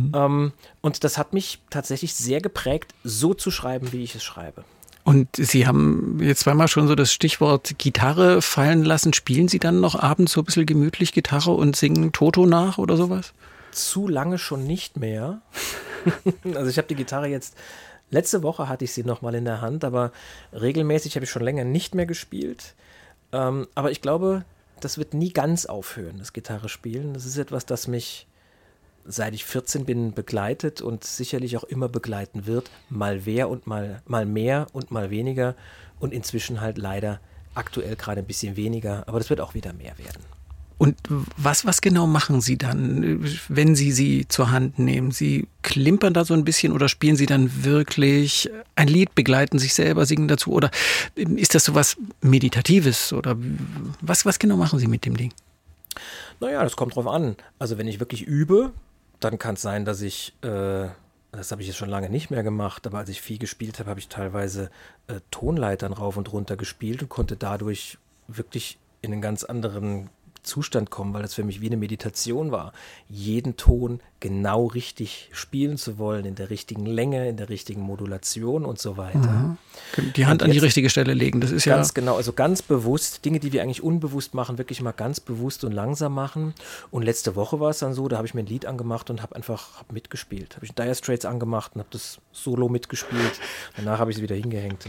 Und das hat mich tatsächlich sehr geprägt, so zu schreiben, wie ich es schreibe. Und Sie haben jetzt zweimal schon so das Stichwort Gitarre fallen lassen. Spielen Sie dann noch abends so ein bisschen gemütlich Gitarre und singen Toto nach oder sowas? Zu lange schon nicht mehr. Also ich habe die Gitarre jetzt, letzte Woche hatte ich sie noch mal in der Hand, aber regelmäßig habe ich schon länger nicht mehr gespielt. Aber ich glaube, das wird nie ganz aufhören, das Gitarre spielen. Das ist etwas, das mich, seit ich 14 bin, begleitet und sicherlich auch immer begleiten wird. Mal mehr und mal mehr und mal weniger. Und inzwischen halt leider aktuell gerade ein bisschen weniger. Aber das wird auch wieder mehr werden. Und was genau machen Sie dann, wenn Sie sie zur Hand nehmen? Sie klimpern da so ein bisschen oder spielen Sie dann wirklich ein Lied, begleiten sich selber, singen dazu? Oder ist das so was Meditatives? Oder was genau machen Sie mit dem Ding? Naja, das kommt drauf an. Also wenn ich wirklich übe, dann kann es sein, dass ich, das habe ich jetzt schon lange nicht mehr gemacht, aber als ich viel gespielt habe, habe ich teilweise Tonleitern rauf und runter gespielt und konnte dadurch wirklich in einen ganz anderen Zustand kommen, weil das für mich wie eine Meditation war, jeden Ton genau richtig spielen zu wollen, in der richtigen Länge, in der richtigen Modulation und so weiter. Mhm. Die Hand an die richtige Stelle legen, das ist ja... Ganz genau, also ganz bewusst, Dinge, die wir eigentlich unbewusst machen, wirklich mal ganz bewusst und langsam machen. Und letzte Woche war es dann so, da habe ich mir ein Lied angemacht und habe mitgespielt. Habe ich Dire Straits angemacht und habe das Solo mitgespielt. Danach habe ich es wieder hingehängt.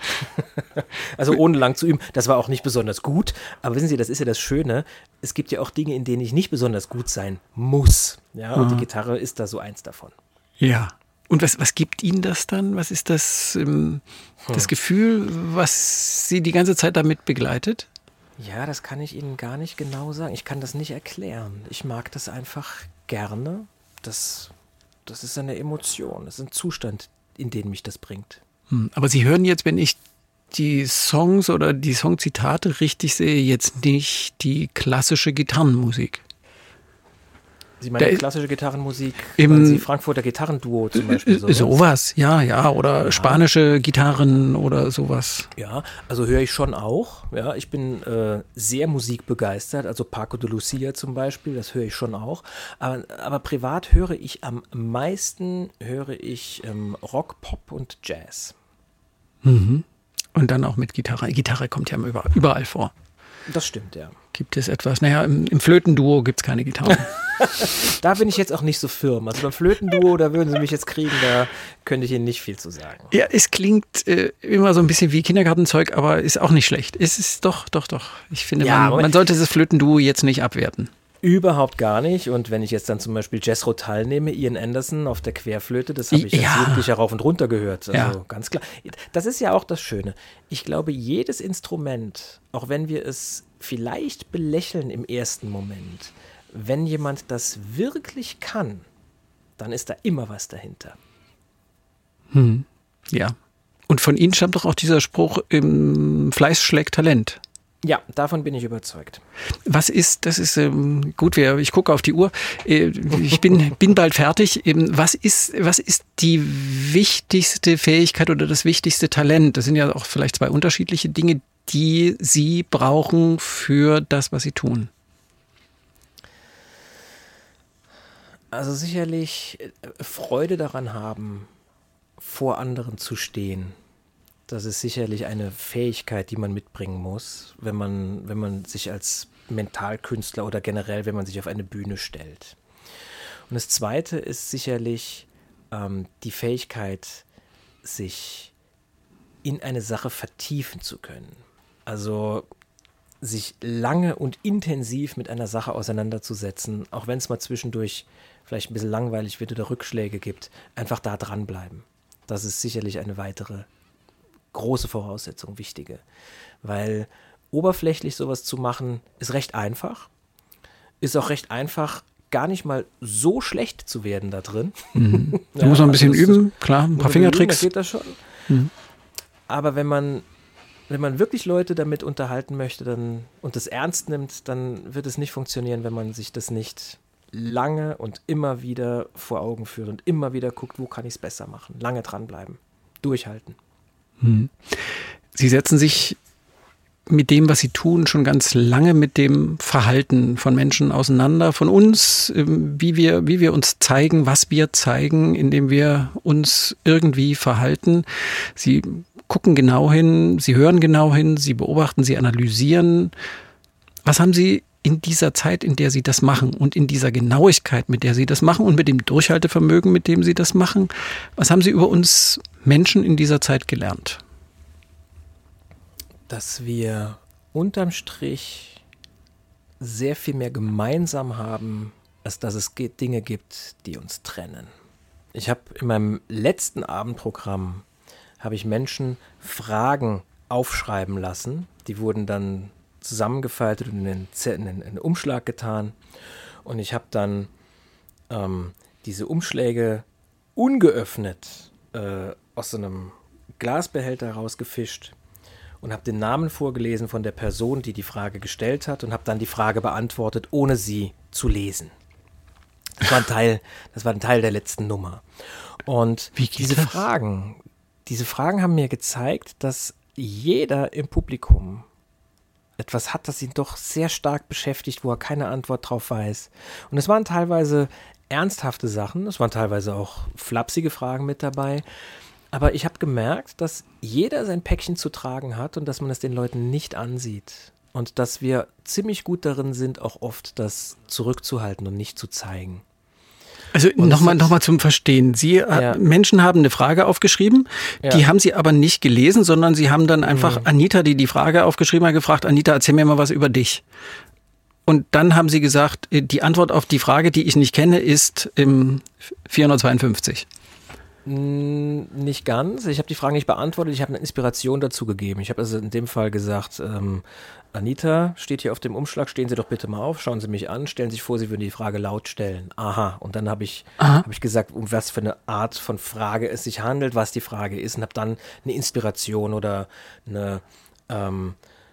Also ohne lang zu üben. Das war auch nicht besonders gut. Aber wissen Sie, das ist ja das Schöne. Es gibt ja auch Dinge, in denen ich nicht besonders gut sein muss. Ja, und die Gitarre ist da so eins davon. Ja. Und was gibt Ihnen das dann? Was ist das, das Gefühl, was Sie die ganze Zeit damit begleitet? Ja, das kann ich Ihnen gar nicht genau sagen. Ich kann das nicht erklären. Ich mag das einfach gerne. Das ist eine Emotion, das ist ein Zustand, in den mich das bringt. Aber Sie hören jetzt, wenn ich die Songs oder die Songzitate richtig sehe, jetzt nicht die klassische Gitarrenmusik. Sie meinen klassische Gitarrenmusik, meinen Sie Frankfurter Gitarrenduo zum Beispiel? Sowas, ja, oder spanische Gitarren oder sowas. Ja, also höre ich schon auch. Ja, ich bin sehr musikbegeistert, also Paco de Lucia zum Beispiel, das höre ich schon auch. Aber privat höre ich am meisten Rock, Pop und Jazz. Mhm. Und dann auch mit Gitarre. Gitarre kommt ja überall vor. Das stimmt, ja. Gibt es etwas? Naja, im Flötenduo gibt es keine Gitarre. Da bin ich jetzt auch nicht so firm. Also beim Flötenduo, da würden Sie mich jetzt kriegen, da könnte ich Ihnen nicht viel zu sagen. Ja, es klingt immer so ein bisschen wie Kindergartenzeug, aber ist auch nicht schlecht. Es ist doch. Ich finde, ja, man sollte das Flötenduo jetzt nicht abwerten. Überhaupt gar nicht. Und wenn ich jetzt dann zum Beispiel Jethro Tull nehme, Ian Anderson auf der Querflöte, das habe ich als Jugendlicher rauf und runter gehört. Also ganz klar. Das ist ja auch das Schöne. Ich glaube, jedes Instrument, auch wenn wir es vielleicht belächeln im ersten Moment, wenn jemand das wirklich kann, dann ist da immer was dahinter. Ja. Und von Ihnen stammt doch auch dieser Spruch, Fleiß schlägt Talent. Ja, davon bin ich überzeugt. Das ist gut, ich gucke auf die Uhr, ich bin bald fertig. Was ist die wichtigste Fähigkeit oder das wichtigste Talent? Das sind ja auch vielleicht zwei unterschiedliche Dinge, die Sie brauchen für das, was Sie tun. Also sicherlich Freude daran haben, vor anderen zu stehen. Das ist sicherlich eine Fähigkeit, die man mitbringen muss, wenn man sich als Mentalkünstler oder generell, wenn man sich auf eine Bühne stellt. Und das Zweite ist sicherlich die Fähigkeit, sich in eine Sache vertiefen zu können. Also sich lange und intensiv mit einer Sache auseinanderzusetzen, auch wenn es mal zwischendurch vielleicht ein bisschen langweilig wird oder Rückschläge gibt, einfach da dranbleiben. Das ist sicherlich eine weitere große Voraussetzung, wichtige. Weil oberflächlich sowas zu machen, ist recht einfach. Ist auch recht einfach, gar nicht mal so schlecht zu werden da drin. Mhm. Da muss man ein bisschen üben, klar, ein paar Fingertricks. Da geht das schon. Mhm. Aber wenn man wirklich Leute damit unterhalten möchte und das ernst nimmt, dann wird es nicht funktionieren, wenn man sich das nicht lange und immer wieder vor Augen führt und immer wieder guckt, wo kann ich es besser machen. Lange dranbleiben, durchhalten. Sie setzen sich mit dem, was Sie tun, schon ganz lange mit dem Verhalten von Menschen auseinander, von uns, wie wir uns zeigen, was wir zeigen, indem wir uns irgendwie verhalten. Sie gucken genau hin, Sie hören genau hin, Sie beobachten, Sie analysieren. Was haben Sie in dieser Zeit, in der Sie das machen und in dieser Genauigkeit, mit der Sie das machen und mit dem Durchhaltevermögen, mit dem Sie das machen, was haben Sie über uns Menschen in dieser Zeit gelernt? Dass wir unterm Strich sehr viel mehr gemeinsam haben, als dass es Dinge gibt, die uns trennen. Ich habe in meinem letzten Abendprogramm Menschen Fragen aufschreiben lassen. Die wurden dann zusammengefaltet und in einen Umschlag getan. Und ich habe dann diese Umschläge ungeöffnet aus so einem Glasbehälter rausgefischt und habe den Namen vorgelesen von der Person, die die Frage gestellt hat und habe dann die Frage beantwortet, ohne sie zu lesen. Das war ein Teil der letzten Nummer. Und diese Fragen haben mir gezeigt, dass jeder im Publikum etwas hat, das ihn doch sehr stark beschäftigt, wo er keine Antwort drauf weiß. Und es waren teilweise ernsthafte Sachen, es waren teilweise auch flapsige Fragen mit dabei. Aber ich habe gemerkt, dass jeder sein Päckchen zu tragen hat und dass man es den Leuten nicht ansieht. Und dass wir ziemlich gut darin sind, auch oft das zurückzuhalten und nicht zu zeigen. Also nochmal zum Verstehen. Menschen haben eine Frage aufgeschrieben, die haben sie aber nicht gelesen, sondern sie haben dann einfach Anita, die Frage aufgeschrieben hat, gefragt, Anita, erzähl mir mal was über dich. Und dann haben sie gesagt, die Antwort auf die Frage, die ich nicht kenne, ist 452. Nicht ganz. Ich habe die Frage nicht beantwortet, ich habe eine Inspiration dazu gegeben. Ich habe also in dem Fall gesagt, Anita, steht hier auf dem Umschlag, stehen Sie doch bitte mal auf, schauen Sie mich an, stellen Sie sich vor, Sie würden die Frage laut stellen. Aha. Und dann habe ich gesagt, um was für eine Art von Frage es sich handelt, was die Frage ist und habe dann eine Inspiration oder einen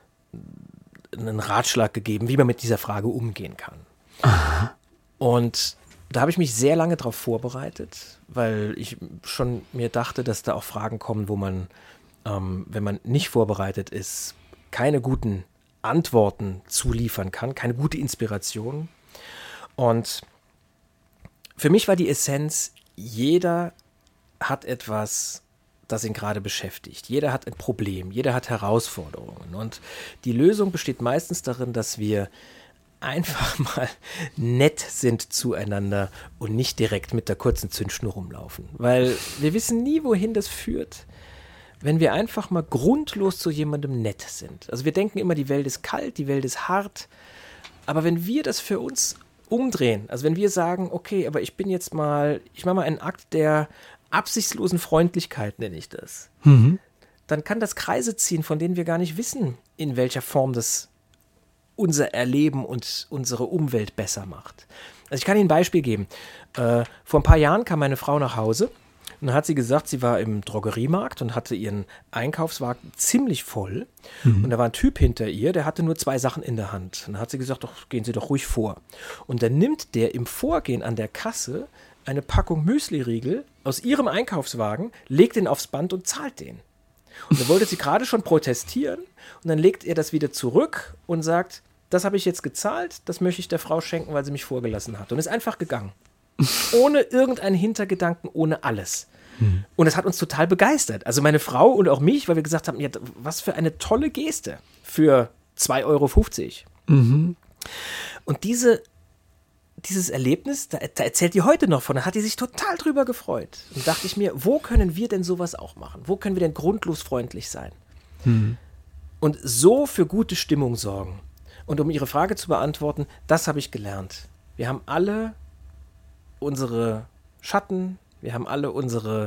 Ratschlag gegeben, wie man mit dieser Frage umgehen kann. Aha. Und da habe ich mich sehr lange darauf vorbereitet, weil ich schon mir dachte, dass da auch Fragen kommen, wo man, wenn man nicht vorbereitet ist, keine guten Antworten zuliefern kann, keine gute Inspiration. Und für mich war die Essenz, jeder hat etwas, das ihn gerade beschäftigt. Jeder hat ein Problem, jeder hat Herausforderungen. Und die Lösung besteht meistens darin, dass wir einfach mal nett sind zueinander und nicht direkt mit der kurzen Zündschnur rumlaufen. Weil wir wissen nie, wohin das führt, wenn wir einfach mal grundlos zu jemandem nett sind. Also wir denken immer, die Welt ist kalt, die Welt ist hart. Aber wenn wir das für uns umdrehen, also wenn wir sagen, okay, aber ich mache mal einen Akt der absichtslosen Freundlichkeit, nenne ich das, dann kann das Kreise ziehen, von denen wir gar nicht wissen, in welcher Form das unser Erleben und unsere Umwelt besser macht. Also ich kann Ihnen ein Beispiel geben. Vor ein paar Jahren kam meine Frau nach Hause und dann hat sie gesagt, sie war im Drogeriemarkt und hatte ihren Einkaufswagen ziemlich voll. Und da war ein Typ hinter ihr, der hatte nur 2 Sachen in der Hand. Und dann hat sie gesagt, doch, gehen Sie doch ruhig vor. Und dann nimmt der im Vorgehen an der Kasse eine Packung Müsli-Riegel aus ihrem Einkaufswagen, legt den aufs Band und zahlt den. Und dann wollte sie gerade schon protestieren und dann legt er das wieder zurück und sagt, das habe ich jetzt gezahlt, das möchte ich der Frau schenken, weil sie mich vorgelassen hat. Und ist einfach gegangen. Ohne irgendeinen Hintergedanken, ohne alles. Und das hat uns total begeistert. Also meine Frau und auch mich, weil wir gesagt haben, ja, was für eine tolle Geste für 2,50 €. Und dieses Erlebnis, da erzählt die heute noch von, da hat die sich total drüber gefreut. Und dachte ich mir, wo können wir denn sowas auch machen? Wo können wir denn grundlos freundlich sein? Und so für gute Stimmung sorgen. Und um Ihre Frage zu beantworten, das habe ich gelernt. Wir haben alle unsere Schatten, wir haben alle unsere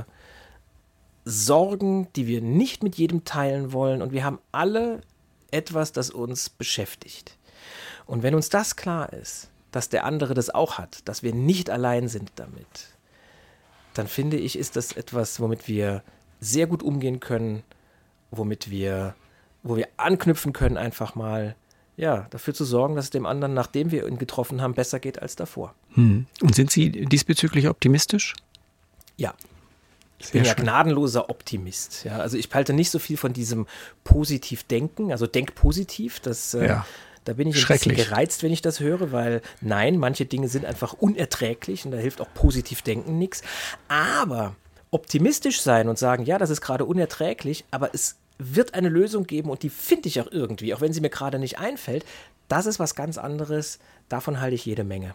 Sorgen, die wir nicht mit jedem teilen wollen. Und wir haben alle etwas, das uns beschäftigt. Und wenn uns das klar ist, dass der andere das auch hat, dass wir nicht allein sind damit, dann finde ich, ist das etwas, womit wir sehr gut umgehen können, wo wir anknüpfen können, einfach mal, ja, dafür zu sorgen, dass es dem anderen, nachdem wir ihn getroffen haben, besser geht als davor. Und sind Sie diesbezüglich optimistisch? Ja. Ich bin ja gnadenloser Optimist. Ja, also ich halte nicht so viel von diesem Positiv-Denken, also denk positiv, da bin ich ein bisschen gereizt, wenn ich das höre, weil nein, manche Dinge sind einfach unerträglich und da hilft auch Positiv-Denken nichts. Aber optimistisch sein und sagen, ja, das ist gerade unerträglich, aber es wird eine Lösung geben und die finde ich auch irgendwie, auch wenn sie mir gerade nicht einfällt, das ist was ganz anderes, davon halte ich jede Menge.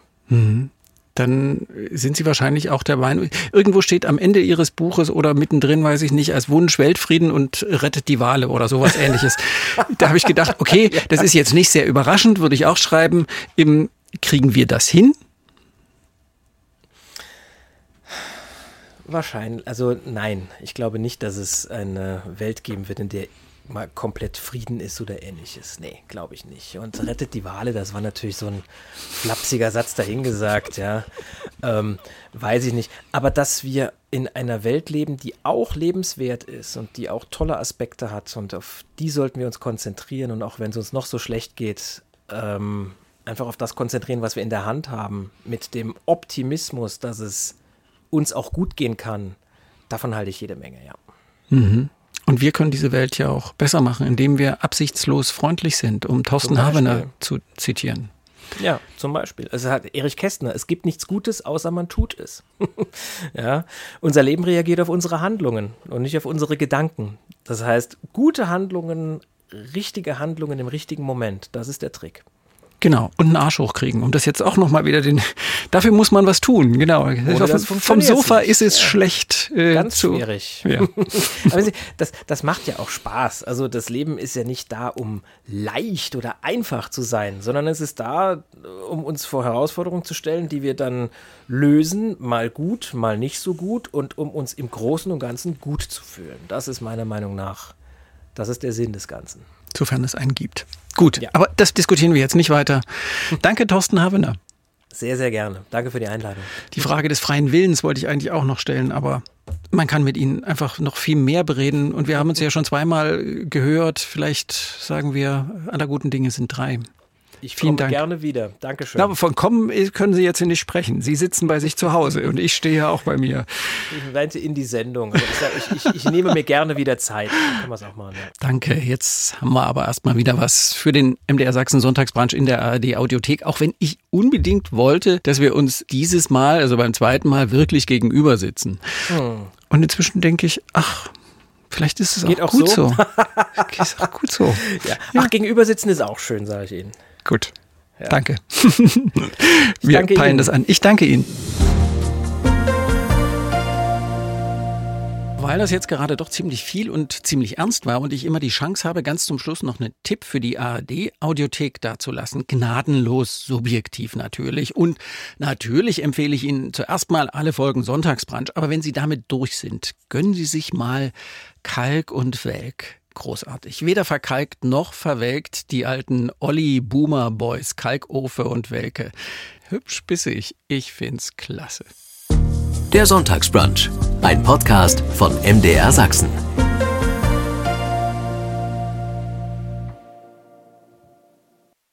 Dann sind Sie wahrscheinlich auch der Meinung, irgendwo steht am Ende Ihres Buches oder mittendrin, weiß ich nicht, als Wunsch Weltfrieden und rettet die Wale oder sowas Ähnliches. Da habe ich gedacht, okay, das ist jetzt nicht sehr überraschend, würde ich auch schreiben. Kriegen wir das hin? Wahrscheinlich, also nein, ich glaube nicht, dass es eine Welt geben wird, in der mal komplett Frieden ist oder ähnliches. Nee, glaube ich nicht. Und rettet die Wale, das war natürlich so ein flapsiger Satz dahingesagt, ja. Weiß ich nicht. Aber dass wir in einer Welt leben, die auch lebenswert ist und die auch tolle Aspekte hat und auf die sollten wir uns konzentrieren und auch wenn es uns noch so schlecht geht, einfach auf das konzentrieren, was wir in der Hand haben, mit dem Optimismus, dass es uns auch gut gehen kann. Davon halte ich jede Menge, ja. Mhm. Und wir können diese Welt ja auch besser machen, indem wir absichtslos freundlich sind, um Thorsten Havener zu zitieren. Ja, zum Beispiel. Es hat Erich Kästner, es gibt nichts Gutes, außer man tut es. Ja, unser Leben reagiert auf unsere Handlungen und nicht auf unsere Gedanken. Das heißt, gute Handlungen, richtige Handlungen im richtigen Moment, das ist der Trick. Genau, und einen Arsch hochkriegen, um das jetzt auch nochmal wieder dafür muss man was tun, genau. Vom Sofa ist es schlecht. Ganz schwierig. Ja. Aber das macht ja auch Spaß. Also das Leben ist ja nicht da, um leicht oder einfach zu sein, sondern es ist da, um uns vor Herausforderungen zu stellen, die wir dann lösen, mal gut, mal nicht so gut und um uns im Großen und Ganzen gut zu fühlen. Das ist meiner Meinung nach, das ist der Sinn des Ganzen. Sofern es einen gibt. Gut, ja. Aber das diskutieren wir jetzt nicht weiter. Danke, Thorsten Havener. Sehr, sehr gerne. Danke für die Einladung. Die Frage des freien Willens wollte ich eigentlich auch noch stellen, aber man kann mit Ihnen einfach noch viel mehr bereden. Und wir haben uns ja schon zweimal gehört. Vielleicht sagen wir, aller guten Dinge sind 3. Ich komme gerne wieder. Dankeschön. Aber von kommen können Sie jetzt hier nicht sprechen. Sie sitzen bei sich zu Hause und ich stehe ja auch bei mir. Ich meinte in die Sendung. Also ich nehme mir gerne wieder Zeit. Dann können wir es auch machen. Ja. Danke. Jetzt haben wir aber erstmal wieder was für den MDR Sachsen Sonntagsbrunch in der ARD Audiothek. Auch wenn ich unbedingt wollte, dass wir uns dieses Mal, also beim zweiten Mal, wirklich gegenüber sitzen. Und inzwischen denke ich, vielleicht ist es auch gut so. Ist auch gut so. Ja. Ach, gegenüber sitzen ist auch schön, sage ich Ihnen. Gut, ja. Danke. Wir peilen das an. Ich danke Ihnen. Weil das jetzt gerade doch ziemlich viel und ziemlich ernst war und ich immer die Chance habe, ganz zum Schluss noch einen Tipp für die ARD-Audiothek dazulassen. Gnadenlos subjektiv natürlich. Und natürlich empfehle ich Ihnen zuerst mal alle Folgen Sonntagsbrunch. Aber wenn Sie damit durch sind, gönnen Sie sich mal Kalk und Welk. Großartig. Weder verkalkt noch verwelkt die alten Olli-Boomer-Boys, Kalkofe und Welke. Hübsch bissig. Ich find's klasse. Der Sonntagsbrunch, ein Podcast von MDR Sachsen.